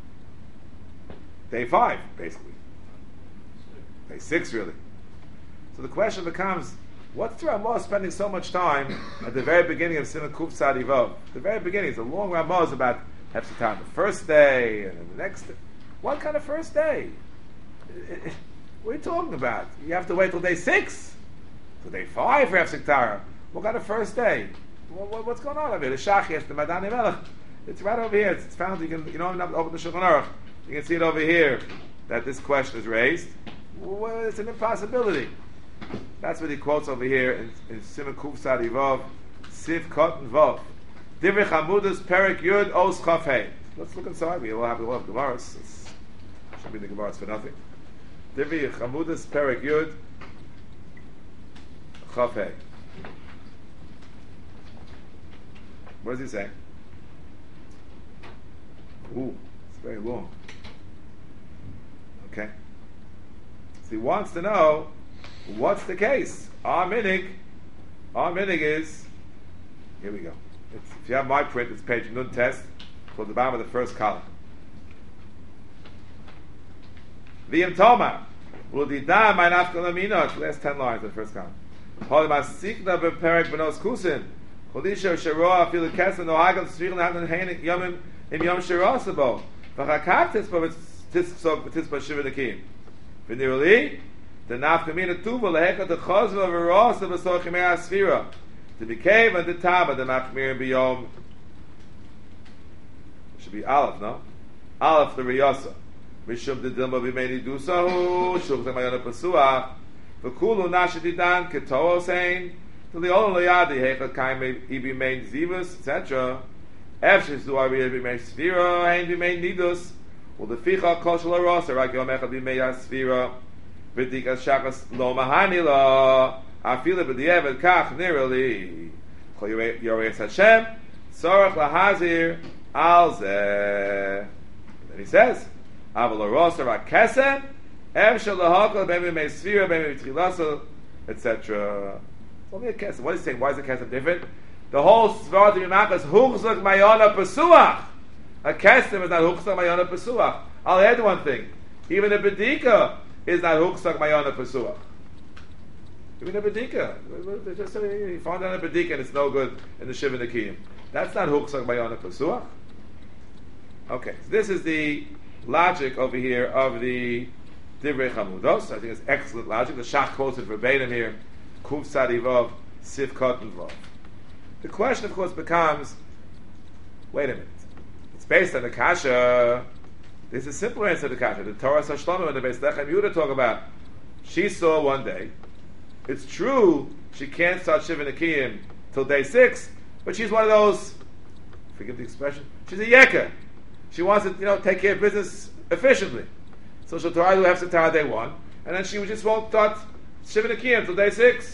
day five, basically. Day six, really. So the question becomes, what's the Ramah spending so much time at the very beginning of Simon Kuf Tzad Vav? The very beginning, it's a long Ramah is about Hefsek the first day, and then the next day. What kind of first day? What are you talking about? You have to wait till day six? Till day five for Hefsek Tara? What kind of first day? What, what, what's going on over here? The Shachias, the Madani Melech. It's right over here. It's, it's found, you can, you don't have to open the Shulchan Aruch. You can see it over here, that this question is raised. Well, it's an impossibility. That's what he quotes over here in, in Simon Kuf Tzad Vav, Siv Kotten Vav. Divrei Chamudus Perek Yud Os Chaf Hey. Let's look inside. We will have, we'll have Gemaras. It's, should be the Gemaras for nothing. Divrei Chamudus Perek Yud Chaf Hey. What does he say? Ooh, it's very long. Okay. So he wants to know what's the case. Our minig, our minig is, here we go. It's, if you have my print, it's page Nun Test, toward the bottom of the first column. V'yim Tomar, Udida my nafkalamina, last ten lines of the first column. Holimasikna beperek benos kusin, Chodisha Sharoa filu kesen no hagal tzrichel natan heinik yomim im yom shirosabo. V'chakak titzpa v'titzpsog v'titzpa shiva nekim. V'niruli, the nafkamina tuva leheka the chozva v'rosa v'soch yimei asfira. To be cave and the tama the machmir biyom. Should be Aleph, no? Aleph the riyasa. Mishum the dilma b'meini dusahu shuk the mayona pasuach. V'kulu nashadidan ketoos ein. To the only yadi hecha kaim ibi main zivus etc. Efshis do ari ibi main sfira hein ibi main nidus. Well the ficha kol shel rosa rak yom echad ibi main sfira. V'dikas shachas lo mahani la. Afila b'diavad kach nirali. Chol yorei Hashem tzorach lahazir al zeh. Then he says, Aval rosa rak kesem efshel lahakol b'mi main sfira b'mi b'tchilasa etc. It's only a kesem. What is he saying? Why is the kesem different? The whole svara to Yimach is huchzak mayona pesuach. A kesem is not huchzak mayona pesuach. I'll add one thing. Even a bedika is not huchzak mayona pesuach. Even a bedika. Just say you found out a bedika and it's no good in the shiva nekiyim. That's not huchzak mayona pesuach. Okay, so this is the logic over here of the Divrei Chamudos. I think it's excellent logic. The Shach quotes it verbatim here. Kuf Tzad Vav, Sif Kotten Vav. The question, of course, becomes, wait a minute. It's based on the Kasha. There's a simple answer to the Kasha. The Torah Sashlomo and the Beis Lechem Yehuda talk about, she saw one day. It's true, she can't start Shiva Nekiyim till day six, but she's one of those, forgive the expression, she's a yeka. She wants to, you know, take care of business efficiently. So she'll try to have Satara day one, and then she just won't start Shiva Nekiyim till day six.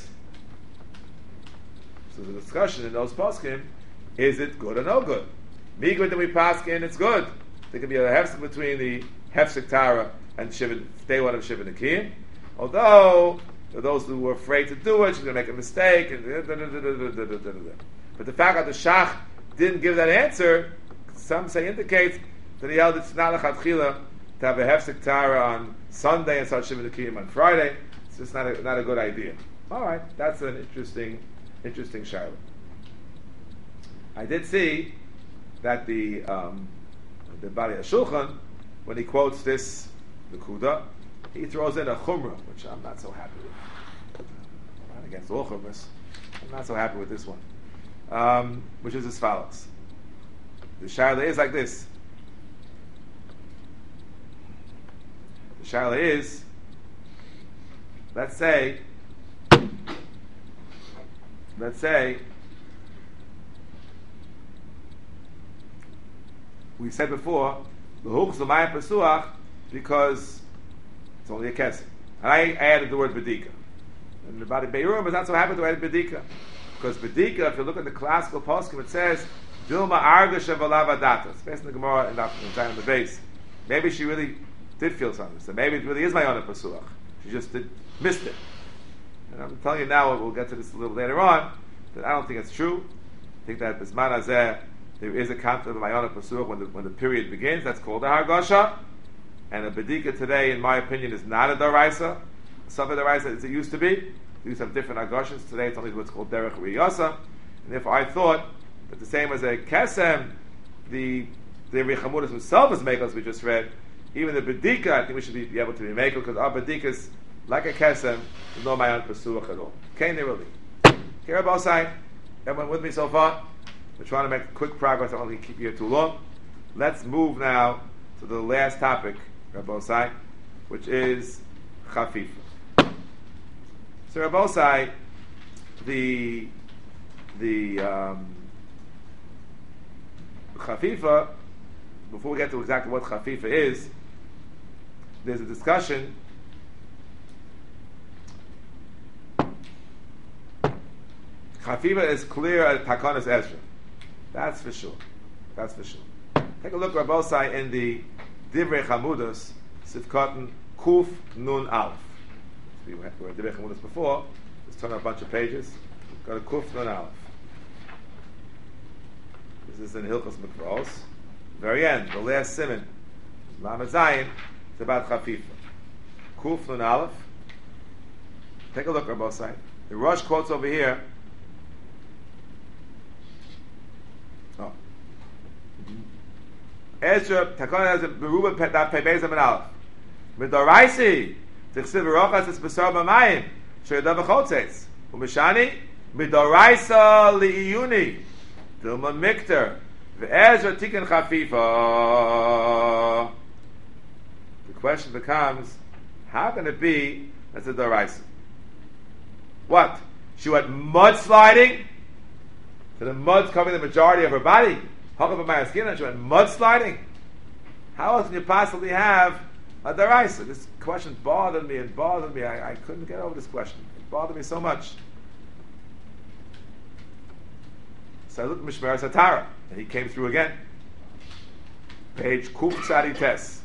So the discussion in those poskim, is it good or no good? Migud that we paskin, it's good. There could be a hefsek between the hefsek Tara and Shiva, day one of Shiva Nekiyim. Although, for those who were afraid to do it, she's going to make a mistake. And da, da, da, da, da, da, da, da. But the fact that the Shach didn't give that answer, some say indicates that he held it's not a chatchila to have a hefsek Tara on Sunday and start Shiva Nekiyim on Friday. It's just not a, not a good idea. All right, that's an interesting, interesting shaila. I did see that the um, the Bali HaShulchan, when he quotes this the Kuda, he throws in a chumrah, which I'm not so happy with. I'm not against all chumras. I'm not so happy with this one. um, which is as follows. The shaila is like this. The shaila is, let's say, let's say, we said before, the hooks of my pesuach, because it's only a kesef. And I, I added the word bedika. And the body Beirurim is not so happy to add bedika. Because bedika, if you look at the classical poskim, it says, Dilma argash v'alav adata. It's based in the Gemara and on the base. Maybe she really did feel something. So maybe it really is my own pesuach. She just did, missed it. And I'm telling you now, we'll get to this a little later on, that I don't think it's true. I think that Bisman Hazeh, there is a concept of Mayana Pasuk when the when the period begins. That's called a Hargasha. And a Bedika today, in my opinion, is not a Daraisa. Some of the Daraisa as it used to be. They used to have different Hargashas. Today it's only what's called Derech Riyasa. And if I thought that the same as a Kesem, the the Richamudas himself is Mekel, as we just read, even the Bedika, I think we should be, be able to be Mekel, because our Bedika is like a Kesem, there's no Mayana Pasuk at all. Okay, really. Here about side. Everyone with me so far? We're trying to make quick progress. I don't want to keep you here too long. Let's move now to the last topic, Rabbosai, which is Chafifa. So Rabbosai, the the um, Chafifa, before we get to exactly what Chafifa is, there's a discussion. Chafifa is clear at Takanas Ezra. That's for sure. That's for sure. Take a look, Rabbosai, in the Divrei Chamudas, Sifkatan Kuf Nun Aleph. We were at Divrei Chamudas before. Let's turn up a bunch of pages. Got a Kuf Nun Aleph. This is in Hilchos Mikvos. Very end, the last simon, Lamed Zayin, it's about Chafifa. Kuf Nun Aleph. Take a look, Rabbosai. The Rosh quotes over here. Oh. Ezra, Takon Ezra, Beruba Daf Pebezam and Aleph. Midoraisi, Tichsiv Rochas is Besar B'mayim, Sheyadav V'chotzes. Umeshani, Midoraisa Li'iyuni, Dilma Mikter, Ve'ezra Tikkun Chafifa. The question becomes, how can it be that's a Doraisa? What? She went mudsliding? So the mud's covering the majority of her body. Hakav B'mayim skin, and she went mudsliding? How else can you possibly have a Doraisa? This question bothered me and bothered me. I, I couldn't get over this question. It bothered me so much. So I looked at Mishmar Satara, and he came through again. Page Kuf Tzadi Tes.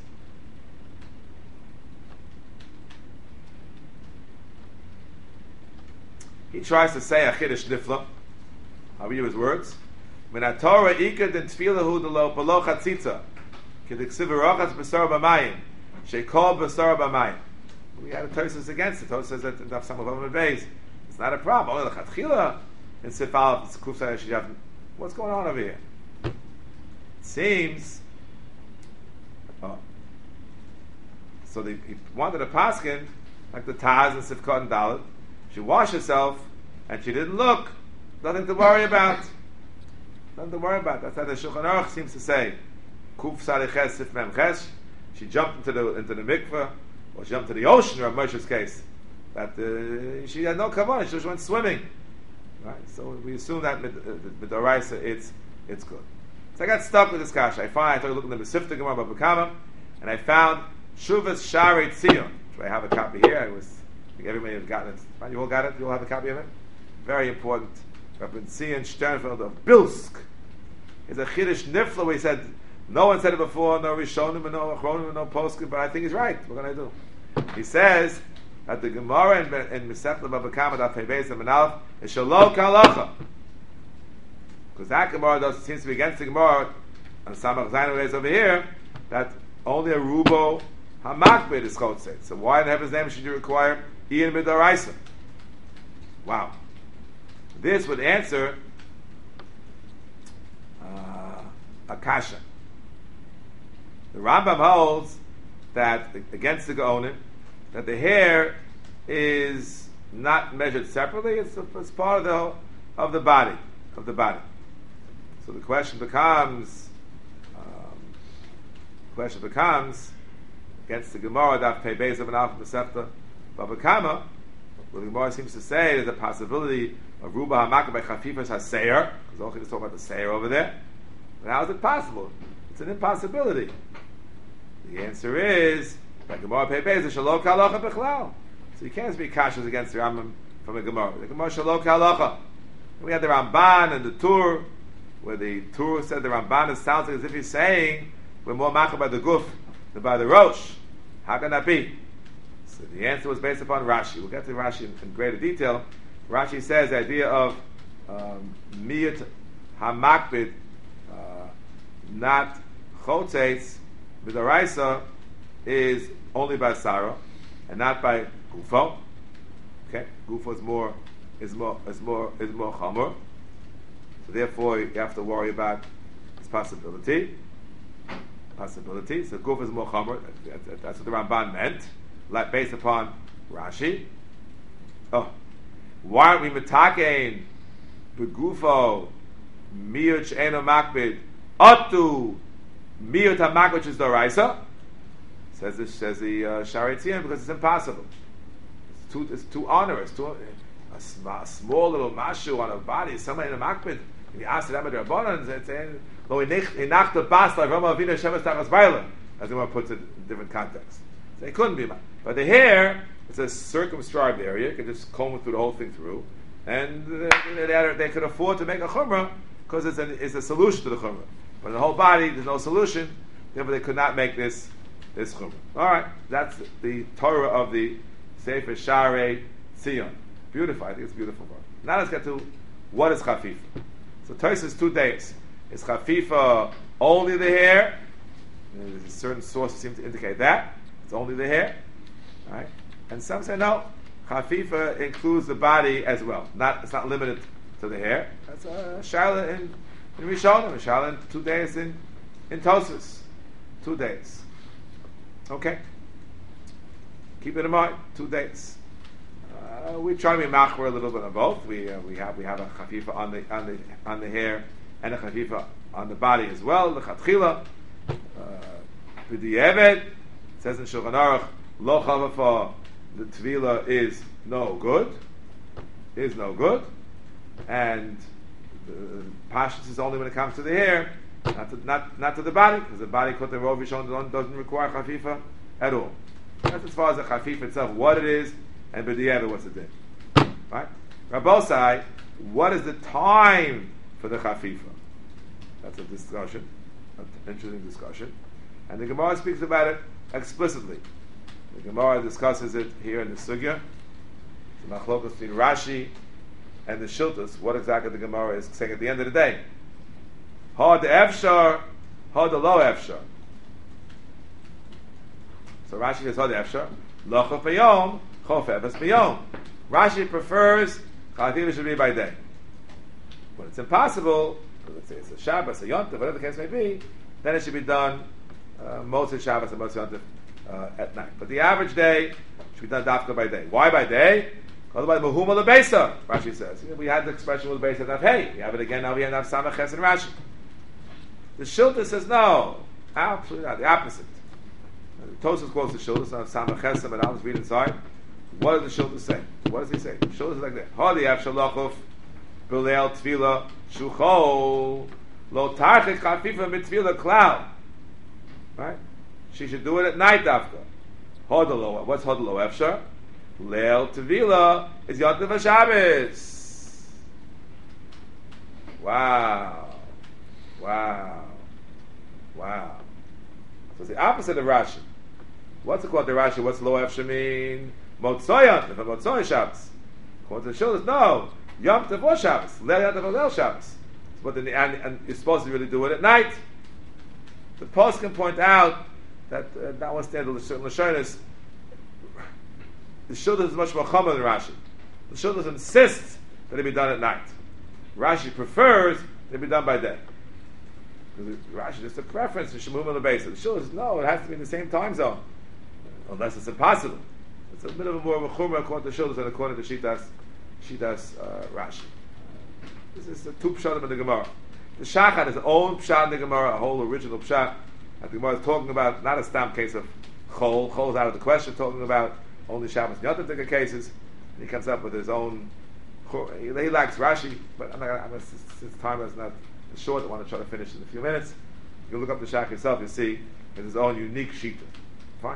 He tries to say a Chiddush Nifla. I'll read you his words. When a Torah ikad and tfilahu delo below chatzitza, kediksiv rochas b'sar b'mayim, shekol b'sar b'mayim. We had a Tosfos against it. Tosfos says that in Daf Samach Beis, it's not a problem. Only the chatchila in Sifal, it's kufsa shiyavn. What's going on over here? It seems. Oh. So they, he wanted a paskin like the Taz and Sifkot and Dalet. She washed herself and she didn't look. Nothing to worry about. Nothing to worry about. That's how the Shulchan Aruch seems to say. Kuf Sariches Sif Mem Ches. She jumped into the into the mikveh, or she jumped into the ocean, or Moshe's case. That uh, she had no kavanah. She just went swimming. Right. So we assume that with the Doraisa, it's it's good. So I got stuck with this kasha. I find I started looking at the Mesivta Gemara Bava Kama, and I found Shuvas Shari Tzion. So I have a copy here. I was I think everybody has gotten it. You all got it. You all have a copy of it. Very important. Rabbi Tzion Sternfeld of Bilsk is a Chiddush Nifla where he said, no one said it before, no Rishonim, no Achronim, no Poskim, but I think he's right. What can I do? He says that the Gemara in, in Mesechta Bava Kama Daf Pei and Aleph is Shalom Kalacha. Because that Gemara does, seems to be against the Gemara on Samach Zayin is over here, that only a Rubo Hamakbid is Chotzet. So why in heaven's name should you require Ian Midoraisa? Wow. This would answer uh, Akasha. The Rambam holds that against the Gaonim, that the hair is not measured separately; it's, it's part of the of the body. of the body. So the question becomes, um, question becomes, against the Gemara, Daf Pei Beis of an Alpha Masechta Bava Kama, what the Gemara seems to say is a possibility of Ruba Hamaka by Chafifas HaSeir, because Ochid is talking about the Seir over there. But how is it possible? It's an impossibility. The answer is, by Gemara Pei Beis, Shalok Halacha Bechlal. So you can't speak kashas against the Rambam from a Gemara. The Gemara Shalok Halacha. We had the Ramban and the Tur, where the Tur said the Ramban, it sounds like as if he's saying we're more machar by the Guf than by the Rosh. How can that be? So the answer was based upon Rashi. We'll get to Rashi in, in greater detail. Rashi says the idea of um, miyut hamakbid, uh, not chotzeitz, b'daraisa, is only by Sarah and not by Gufo. Okay, Gufo is more is more is more is more chamor. So therefore, you have to worry about this possibility. Possibility. So Gufo is more chamor. That's what the Ramban meant, like based upon Rashi. Oh, why aren't we metakein begufo miyut she'eno makbid atu miyut hamak, which is doraisa? Says the says the uh, Shari Tzion, because it's impossible. It's too it's too onerous. Too a, sm- a small little mashu on a body. Somebody in a makbid. He asked them the Rabbanan. They say, "Lo inach the bas like Rama Avinu Shemes Tachas Bailam," as the one puts it in different contexts. So it couldn't be. But the hair, it's a circumscribed area. You can just comb through the whole thing through, and they, they, they could afford to make a chumrah because it's, an, it's a solution to the chumrah. But in the whole body, there's no solution. Therefore, they could not make this this chumrah. All right, that's the Torah of the Sefer Sharei Tzion. Beautiful. I think it's beautiful. Now let's get to what is chafifa. So Tosfos is two days. Is chafifa only the hair? There's certain sources seem to indicate that it's only the hair. All right, and some say no. Chafifa includes the body as well. Not it's not limited to the hair. That's a shaila in in Rishonim, a shaila in two days in in Tosfos. Two days. Okay. Keep it in mind. Two days. Uh, we try to be machmer a little bit on both. We uh, we have we have a chafifa on the on the on the hair and a chafifa on the body as well. The chatchila, b'di'evet, says in Shulchan Aruch, lo chavafa, the tvila is no good, is no good, and the pashtus is only when it comes to the hair, not to, not not to the body, because the body kut the rov rishon doesn't require chafifa at all. That's as far as the chafifa itself, what it is. And b'di'evet, what's it din? Right? Rabbosai, what is the time for the chafifa? That's a discussion, an interesting discussion. And the Gemara speaks about it explicitly. The Gemara discusses it here in the Sugya. The machlokas between Rashi and the Shiltas, what exactly the Gemara is saying at the end of the day. Ha de efshar, ha de lo efshar. So Rashi says ha de efshar, lo chaf b'yom, Rashi prefers chafifa should be by day. When it's impossible, let's say it's a Shabbos, a Yontif, whatever the case may be, then it should be done uh, most of Shabbos and most of Yontif uh, at night. But the average day should be done dafka by day. Why by day? Otherwise, mahuma lebeisa, Rashi says. We had the expression with lebeisa naf hey. We have it again now. We have naf samach ches and Rashi. The Shilta says no, absolutely not. The opposite. The Tosfos quotes the Shilta, naf samach ches, and I'll just read inside. What does the Shilta say? What does he say? The Shilta is like that. Hadi avshalachov b'leil tvila shuchol lo tarchik chafifa mitvila klal. Right? She should do it at night after. Hodalo. What's hodalo efshar? Leil tvila is yontif haShabbos. Wow. Wow. Wow. So it's the opposite of Rashi. What's it called the Rashi? What's lo efshar mean? Motzoyant, if a Motzoy Shabbos. According to the Shulchan, no. Yom Tov Shabbos. Leil Yom Tov Leil Shabbos. But then, and, and you're supposed to really do it at night. The post can point out that uh, notwithstanding the Lashonis, the Shulchan is much more common than Rashi. The Shulchan insists that it be done at night. Rashi prefers that it be done by day. Because Rashi is a preference for Shemum on the basis. The Shulchan says, no, it has to be in the same time zone. Unless it's impossible. It's a bit of a more of a chumrah according to Shulchan than according to Shitas, Shitas uh, Rashi. This is the two pshatim in the Gemara. The Shachar is his own pshat in the Gemara, a whole original pshat. And the Gemara is talking about not a stam case of chol. Chol is out of the question. Talking about only Shabbos Yotam cases. And he comes up with his own. He, he likes Rashi, but I'm not. I'm not since time is not short, I want to try to finish in a few minutes. You can look up the Shach yourself. You see it's his own unique shita. Fine.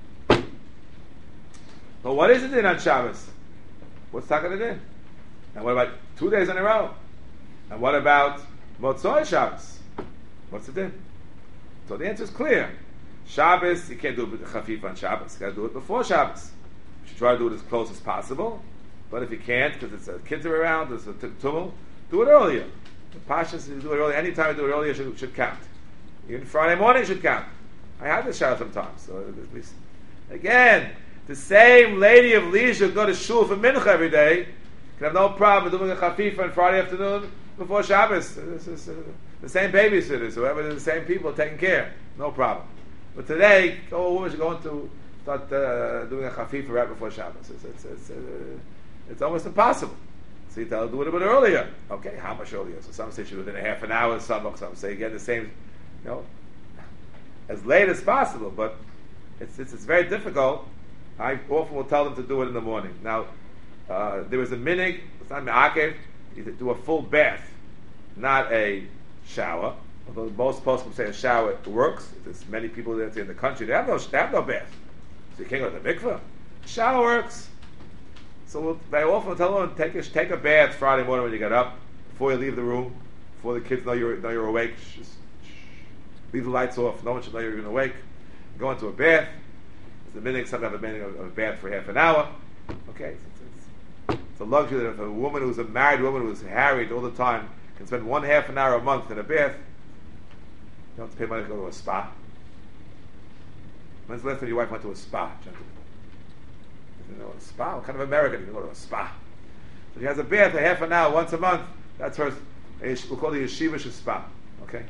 But what is it in on Shabbos? What's talking it in? And what about two days in a row? And what about Motzoi Shabbos? What's it in? So the answer is clear. Shabbos, you can't do it with the Chafif on Shabbos. You got to do it before Shabbos. You should try to do it as close as possible. But if you can't, because it's a kids are around, there's a tumult, do it earlier. The Pashas, you do it earlier. Anytime you do it earlier should, should count. Even Friday morning should count. I had this shower sometimes. So again, the same lady of leisure go to shul for mincha every day can have no problem doing a Chafif on Friday afternoon before Shabbos. This is, uh, the same babysitters, whoever, the same people taking care. No problem. But today, oh, a woman should go into start uh, doing a Chafif right before Shabbos. It's, it's, it's, uh, it's almost impossible. So you tell her do it a bit earlier. Okay, how much earlier? So some say she within a half an hour, some some say again the same, you know, as late as possible. But it's it's, it's very difficult. I often will tell them to do it in the morning. Now, uh, there was a minig, it's not me'akev, you do a full bath, not a shower. Although most poskim say a shower works. There's many people that's in the country, they have no they have no bath. So you can't go to the mikveh. Shower works. So we'll, very often we'll tell them, take a, take a bath Friday morning when you get up, before you leave the room, before the kids know you're, know you're awake. Just leave the lights off, no one should know you're even awake. Go into a bath. There's a minute, some have a minute of, of a bath for half an hour. Okay, it's, it's, it's a luxury that if a woman who's a married woman who's harried all the time can spend one half an hour a month in a bath, you don't have to pay money to go to a spa. When's the last time your wife went to a spa, gentlemen? You know, a spa? What kind of American you can go to a spa? So she has a bath a half an hour once a month. That's her. We'll call it yeshiva spa. Okay,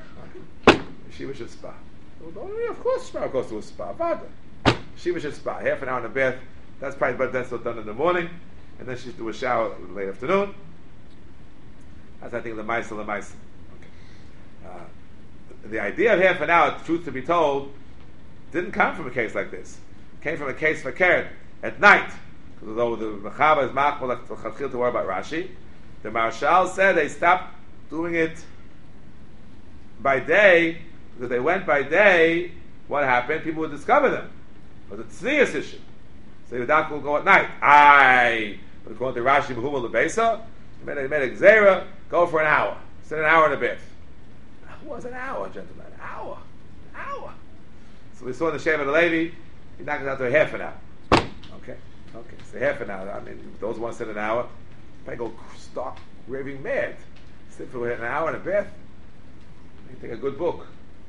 yeshiva spa. Of course, spa goes to a spa. Vada. Yeshiva spa. Half an hour in a bath. That's probably but that's not done in the morning, and then she do a shower in the late afternoon. That's I think the ma'aseh the ma'aseh. Okay. Uh, the, the idea of half an hour, truth to be told, didn't come from a case like this. It came from a case for Karen. At night, because although the Mechaba is machmal to worry about Rashi, the Marshal said they stopped doing it by day because they went by day. What happened? People would discover them. It was a tznius issue. So the doctor will go at night. Aye, but according to Rashi, Behumah Lebesa, they made a, made a gzera, go for an hour. Sit an hour in a bath. It was an hour, gentlemen. An hour. An hour. So we saw in the Shevet Levi, he knocked it out to a half an hour. Okay, okay, so half an hour. I mean, those who want to sit an hour, if I go stark raving mad, sit for an hour in a bath, you take a good book.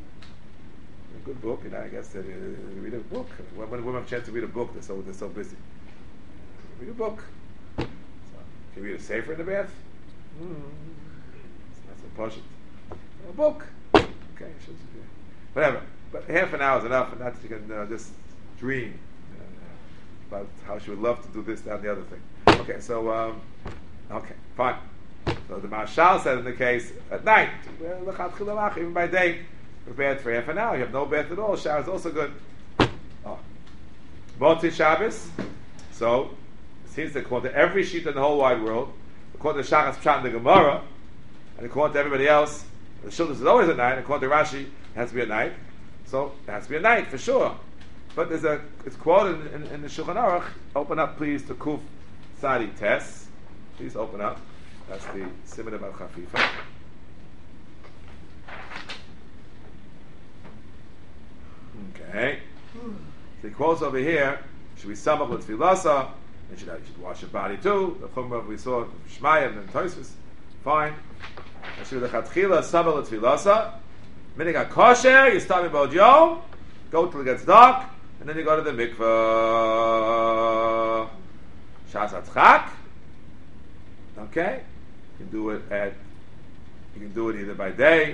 A good book, you know, I guess, uh, read a book. When, when women have a chance to read a book, they're so, they're so busy. Read a book. So, can you read a sefer in the bath? Mm. It's not so posh. A book. Okay, should, yeah. Whatever. But half an hour is enough, and that's you can uh, just dream about how she would love to do this, that, and the other thing. Okay, so, um, okay, fine. So the Marshal said in the case, at night, even by day, prepare for half an hour. You have no bath at all. Shower is also good. Oh. Motzi Shabbos. So, it seems that according to every sheet in the whole wide world, according to Shachas Pshat in the Gemara, and according to everybody else, the Shulchan is always at night, and according to Rashi, it has to be at night. So, it has to be at night, for sure. But there's a, it's quoted in, in, in the Shulchan Aruch. Open up, please, to Kuf Sadi Tes. Please open up. That's the Siman of Al-Chafifa. Okay. So he quotes over here, should we sum up with Tfilasa, and should, should wash your body too. The Chumrah we saw, Shmaya and Tosfos. Fine. And should the Chatchila sum up with Tfilasa. Minig HaKosher, you start with Bod Yom, go till it gets dark, and then you go to the mikveh. Shas Hatzchak. Okay, you can do it at. You can do it either by day,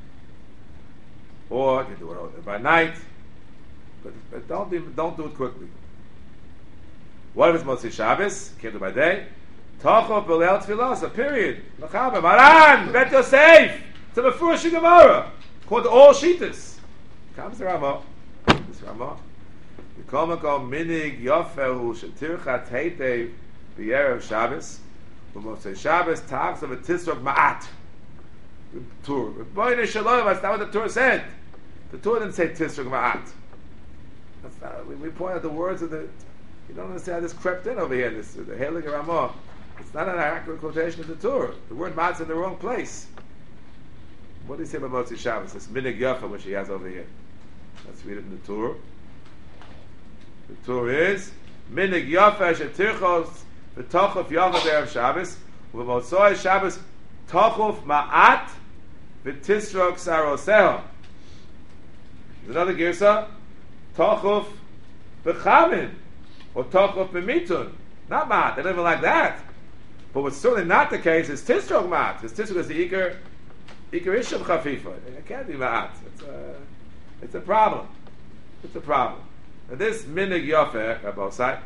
or you can do it by night. But, but don't do, don't do it quickly. What if it's Motzi Shabbos? You can't do it by day. Tochof Belel Tfilosa, period. Mechaber, Maran, Bet Yosef. It's a Mefurish Gemara. Called the all Shitas. Comes the Ramah. This Ramah. The Komako Minig Yofehu Shetirchat Heitev B'Yerev Shabbos. B'Motzei Shabbos talks of a Tisrog Ma'at. Tur. Boy Shalom, that's not what the Tur said. The Tur didn't say Tisrog Ma'at. That's not, we, we point out the words of the. You don't understand how this crept in over here. This the Heilige Ramah. It's not an accurate quotation of the Tur. The word Ma'at's in the wrong place. What do you say about Motzei Shabbos? This Minig Yafa, which he has over here. Let's read it in the Tur. The Tur is Minig Yafa Shetirchos v'Tochuf Yavah B'Erev Shabbos v'Motzei Shabbos Tochuf Ma'at v'Tisrog Saroseho. There's another girsa, Tochuf B'Chamin or Tochuf B'Mitun. Not Ma'at. They don't even like that. But what's certainly not the case is Tisrog Ma'at. Because Tisrog is the Iker Iker Isham Chafifa. It can't be Ma'at. It's a, it's a problem. It's a problem. And this Minig Yofeh, Rabosai,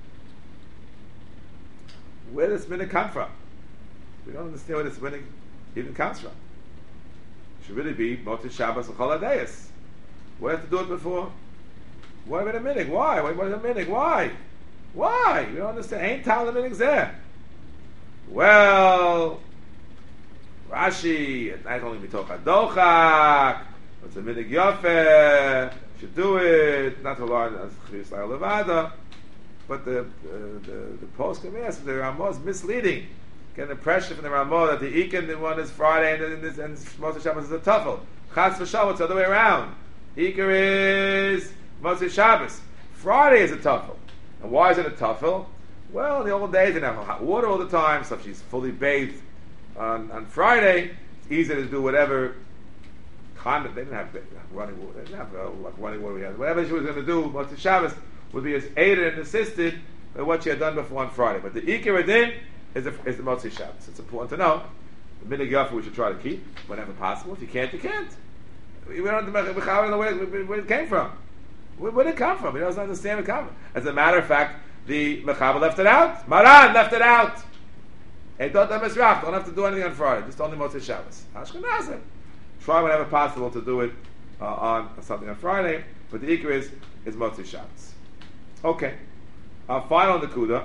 where does Minig come from? We don't understand where this Minig even comes from. It should really be Motzei Shabbos L'chol HaDeis. We have to do it before. Why with a Minig? Why? Why with a Minig? Why? Why? We don't understand. Ain't Tal the Minig there. Well, Rashi, it's not only Mitoch HaDochak, it's a Minig Yofeh, should do it, not to learn as Chiyusai Levada, but the, uh, the, the post-Kameas, the Ramah is misleading. Get an impression from the Ramah that the Iken one is Friday and this and Motzei Shabbos is a Tafel. Chas v'Shabbos, it's the other way around. Iker is Motzei Shabbos. Friday is a Tafel. And why is it a Tafel? Well, in the old days, they didn't have hot water all the time, so if she's fully bathed on, on Friday, it's easy to do whatever kind of, they didn't have running water, they didn't have uh, like running water we had. Whatever she was going to do, Motzei Shabbos, would be as aided and assisted by what she had done before on Friday. But the Iker Adin is, a, is the Motzei Shabbos. It's important to know. The Minig Yafa we should try to keep whenever possible. If you can't, you can't. We don't know where, where it came from. Where, where did it come from? We don't understand where it came from. As a matter of fact, the Mechaber left it out. Maran left it out. Hey, don't don't have to do anything on Friday. Just only Motzei Shabbos. Ashkenazim. Try whenever possible to do it uh, on something on Friday. But the Iker is is Motzei Shabbos. Okay. Our final Nakuda.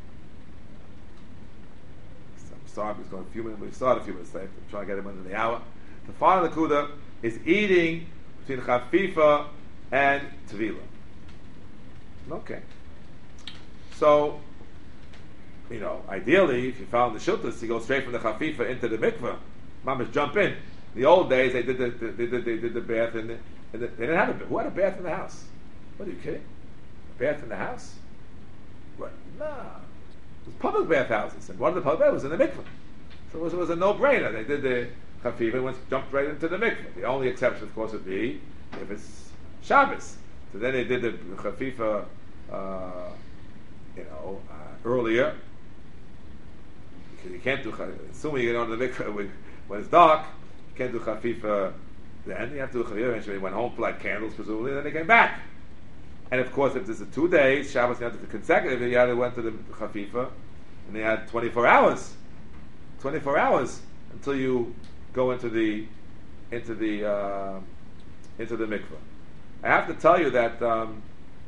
I'm sorry, it's going a few minutes. We started a few minutes late. I'm trying to get him under the hour. The final Nakuda is eating between Chafifa and Tvila. Okay. So, you know, ideally, if you found the Shiltas, you go straight from the Chafifa into the mikveh. Mama's jump in. In the old days, they did the, they did, they did the bath in the, in the, they didn't have a bath. Who had a bath in the house? What are you kidding? A bath in the house? What? No. It was public bathhouses, and one of the public baths was in the mikveh. So it was, it was a no-brainer. They did the Chafifa and went, jumped right into the mikveh. The only exception, of course, would be if it's Shabbos. So then they did the Chafifa, uh, you know, uh, earlier. Because you can't do, assuming you get onto the mikveh when it's dark, you can't do Chafifa then. You have to do Chafifa. Eventually, they went home for like candles, presumably, and then they came back. And of course, if there's a two days, Shabbos and the consecutive, you had to went to the Chafifa, and they had twenty-four hours. twenty-four hours until you go into the into the uh, into the mikveh. I have to tell you that um,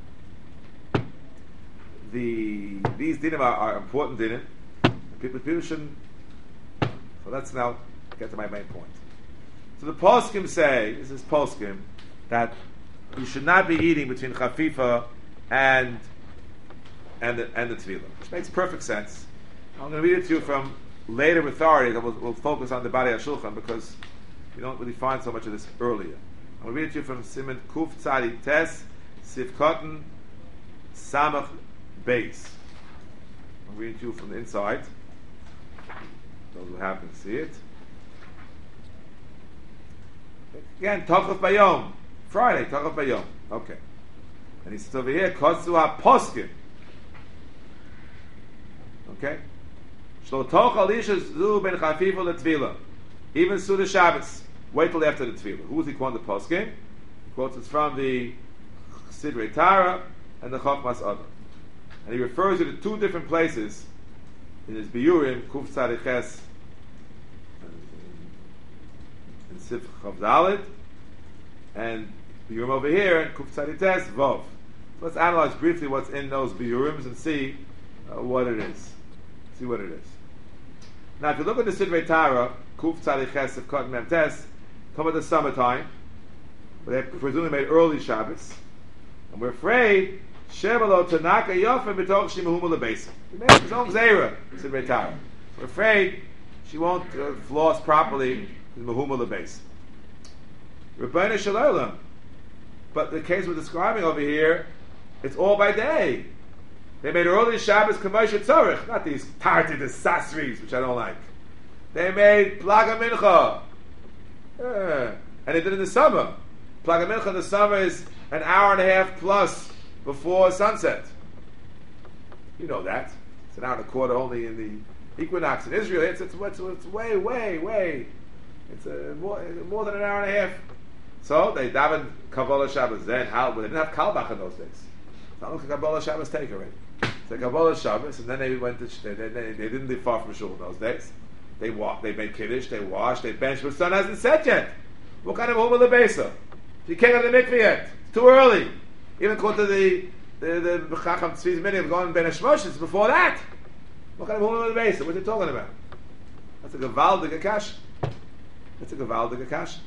the these dinim are, are important dinim. People, people shouldn't. So let's now get to my main point. So the poskim say, this is poskim, that you should not be eating between chafifa and and the, and the tefillah, which makes perfect sense. I'm going to read it to you from later authorities. We'll, we'll focus on the Bari HaShulchan because you don't really find so much of this earlier. I'm going to read it to you from Siman Kuf Tzadi Tes Sivkotten Samach Beis. I'm reading to you from the inside. Those who happen to see it. Again, Tochaf Bayom. Friday, Tochaf Bayom. Okay. And he says over here, Kotzu HaPoskim. Okay? Shlo Tochal Isha Zu Ben Chafifa LeTvila. Even Suda Shabbos. Wait till after the Tefillah. Who is he quoting the poskim? He quotes it's from the Sidrei Tara and the Chokmas Adam. And he refers to the two different places in his Biyurim, Kuf Tzadiches, in Sif Chav Dalet, and Biyurim over here, and Kuf Tzadites, Vov. So let's analyze briefly what's in those Biyurims and see uh, what it is. See what it is. Now, if you look at the Sidrei Tara, Kuf Tzadiches of Kot Mem Tes, come at the summertime, where they presumably made early Shabbos, and we're afraid Shevalo Tanaka Yofa B'Toch Shimuhumul LeBeisa. He made his own Zera, Sidrei Tara. We're afraid she won't uh, floss properly in Muhumul LeBeisa. Rebbeinu Shalom. But the case we're describing over here, it's all by day. They made early Shabbos Kamosha Tzorich, not these Tarti, the Sasris, which I don't like. They made Plaga Mincha. Yeah. And they did it in the summer. Plaga Mincha in the summer is an hour and a half plus before sunset. You know that. It's an hour and a quarter only in the equinox in Israel. It's, it's, it's, it's way, way, way. It's a, more, more than an hour and a half. So they davened Kabbalah Shabbos then. How? Well, they didn't have Kalbach in those days. How long could Kabbalah Shabbos take already? So Kabbalah Shabbos, and then they went to. They, they, they, they didn't live far from shul in those days. They walked. They made kiddush. They washed. They benched. But the sun hasn't set yet. What kind of home the besa? You can't go to the mikveh yet. It's too early. Even according to the the the Chacham Tzvi's minhag of going Ben Hashmosh, it's before that. What kind of home the besa? What are they talking about? That's a gewaldige kash. That's a gewaldige kash.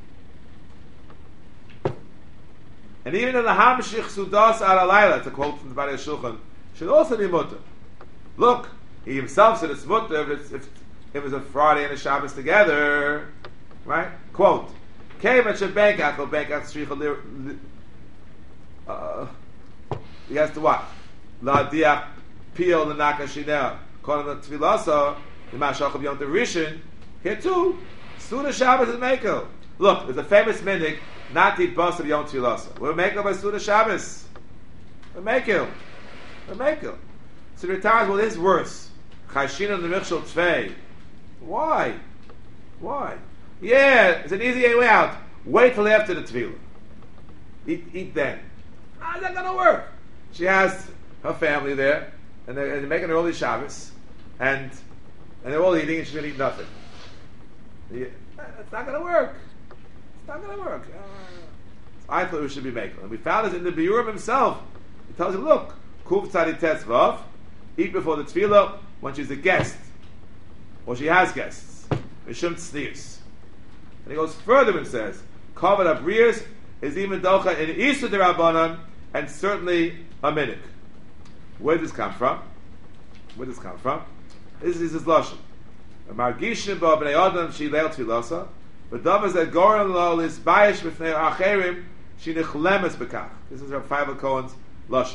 And even in the Hamshich Sudas Al Alayla, it's a quote from the Bari Shulchan, should also be mutter. Look, he himself said it's mutter if, it's, if it was a Friday and a Shabbos together, right? Quote: Kevan shebenkach or benkach stricha uh he has to what? La diach pio l'naka shinel calling the tefilasa the mashachab yom rishon. Here too, Suda Shabbos is mekel. Look, there's a famous minhag. Not the bus of Yom Tefillah. We're making by Suda Shabbos. We're making. We're making. So the retires, well, this is worse. Chayshina and the Michshel Tvei. Why? Why? Yeah, it's an easy way out. Wait till after the Tefillah. Eat, eat then. How's that going to work? She has her family there, and they're, and they're making early Shabbos, and and they're all eating, and she's going to eat nothing. Yeah, that's not going to work. Not going to work. Uh, so I thought we should be making. And we found this in the Biyurim himself. He tells him, look, Kuf Tzadi Tes Vav, eat before the Tefillah when she's a guest, or she has guests. Mishum Tznius. And he goes further and says, Kavod Abriyas is even Docha in Isa D'Rabbanan, and certainly a minik. Where does this come from? Where does this come from? This is his Lashon. Margishim Ba B'nei Adam Shi Leil Tefillasa. But David said, "Goran lo is bayish b'fnei acherim she nechlemes bekach." This is Rav Feivel Cohen's lashon.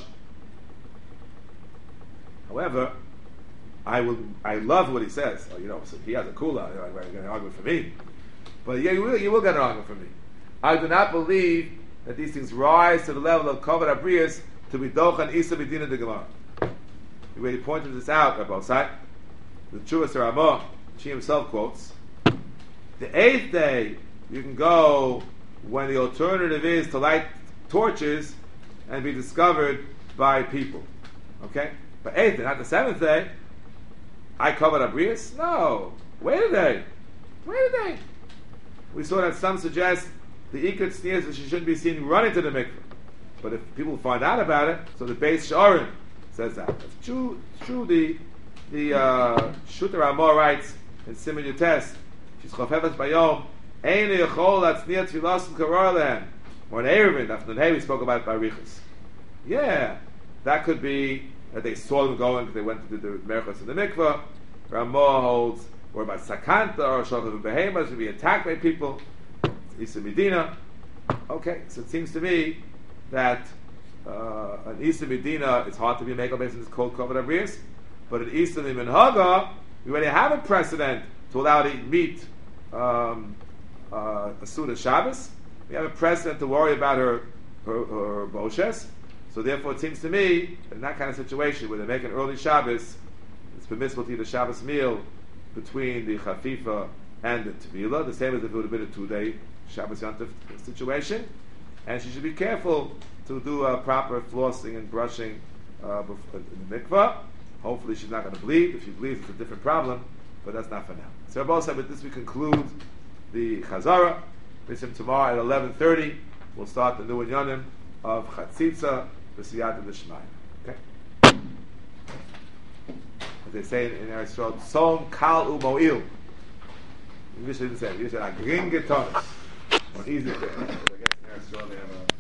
However, I will, I love what he says. Oh, you know, so he has a kula. You're like, going to argue for me, but yeah, you will, you will get an argument for me. I do not believe that these things rise to the level of kavod abriyas to be dochan isa b'dina de gemara. He really pointed this out at both sides. The Chuvas Ramah, she himself quotes. The eighth day, you can go when the alternative is to light torches and be discovered by people. Okay? But eighth day, not the seventh day. I covered Abrius? No. Wait a day. Wait a day. We saw that some suggest the Ikat sneers that she shouldn't be seen running to the mikveh. But if people find out about it, so the Beis Sharon says that. It's true, it's true the, the uh, Shuter Ramah writes in Siman Yutes, she's chofefes bayom, ein yechol latzniya tfilasim karor lehem. Or an Erevin, after the Hey, we spoke about it by Riches. Yeah, that could be that they saw them going because they went to do the merchos in the mikveh. Ramah holds, or about Sakanta or Shochet Behemoth to be attacked by people. Isa Medina. Okay, so it seems to me that uh, an Isa Medina, it's hard to be a makel based on this cold covered abrius, but an Isa Minhaga, we already have a precedent to allow to eat meat um, uh, a Suda Shabbos. We have a precedent to worry about her her, her boshes. So therefore, it seems to me that in that kind of situation where they make an early Shabbos, it's permissible to eat a Shabbos meal between the Chafifa and the Tevilah, the same as if it would have been a two-day Shabbos Yontif situation. And she should be careful to do a proper flossing and brushing uh, before, in the mikvah. Hopefully she's not going to bleed. If she bleeds, it's a different problem, but that's not for now. So Rabbi said, with this we conclude the Chazara. Mishim tomorrow at eleven thirty, we'll start the new Inyanim of Chatzitza B'Siyata D'Shmaya. Okay? As they say in Eretz Yisrael, Tzom Kal U'Mo'il. You usually didn't say it. You said, Agrin Getonis. Or easy thing. I guess in Eretz Yisrael they have a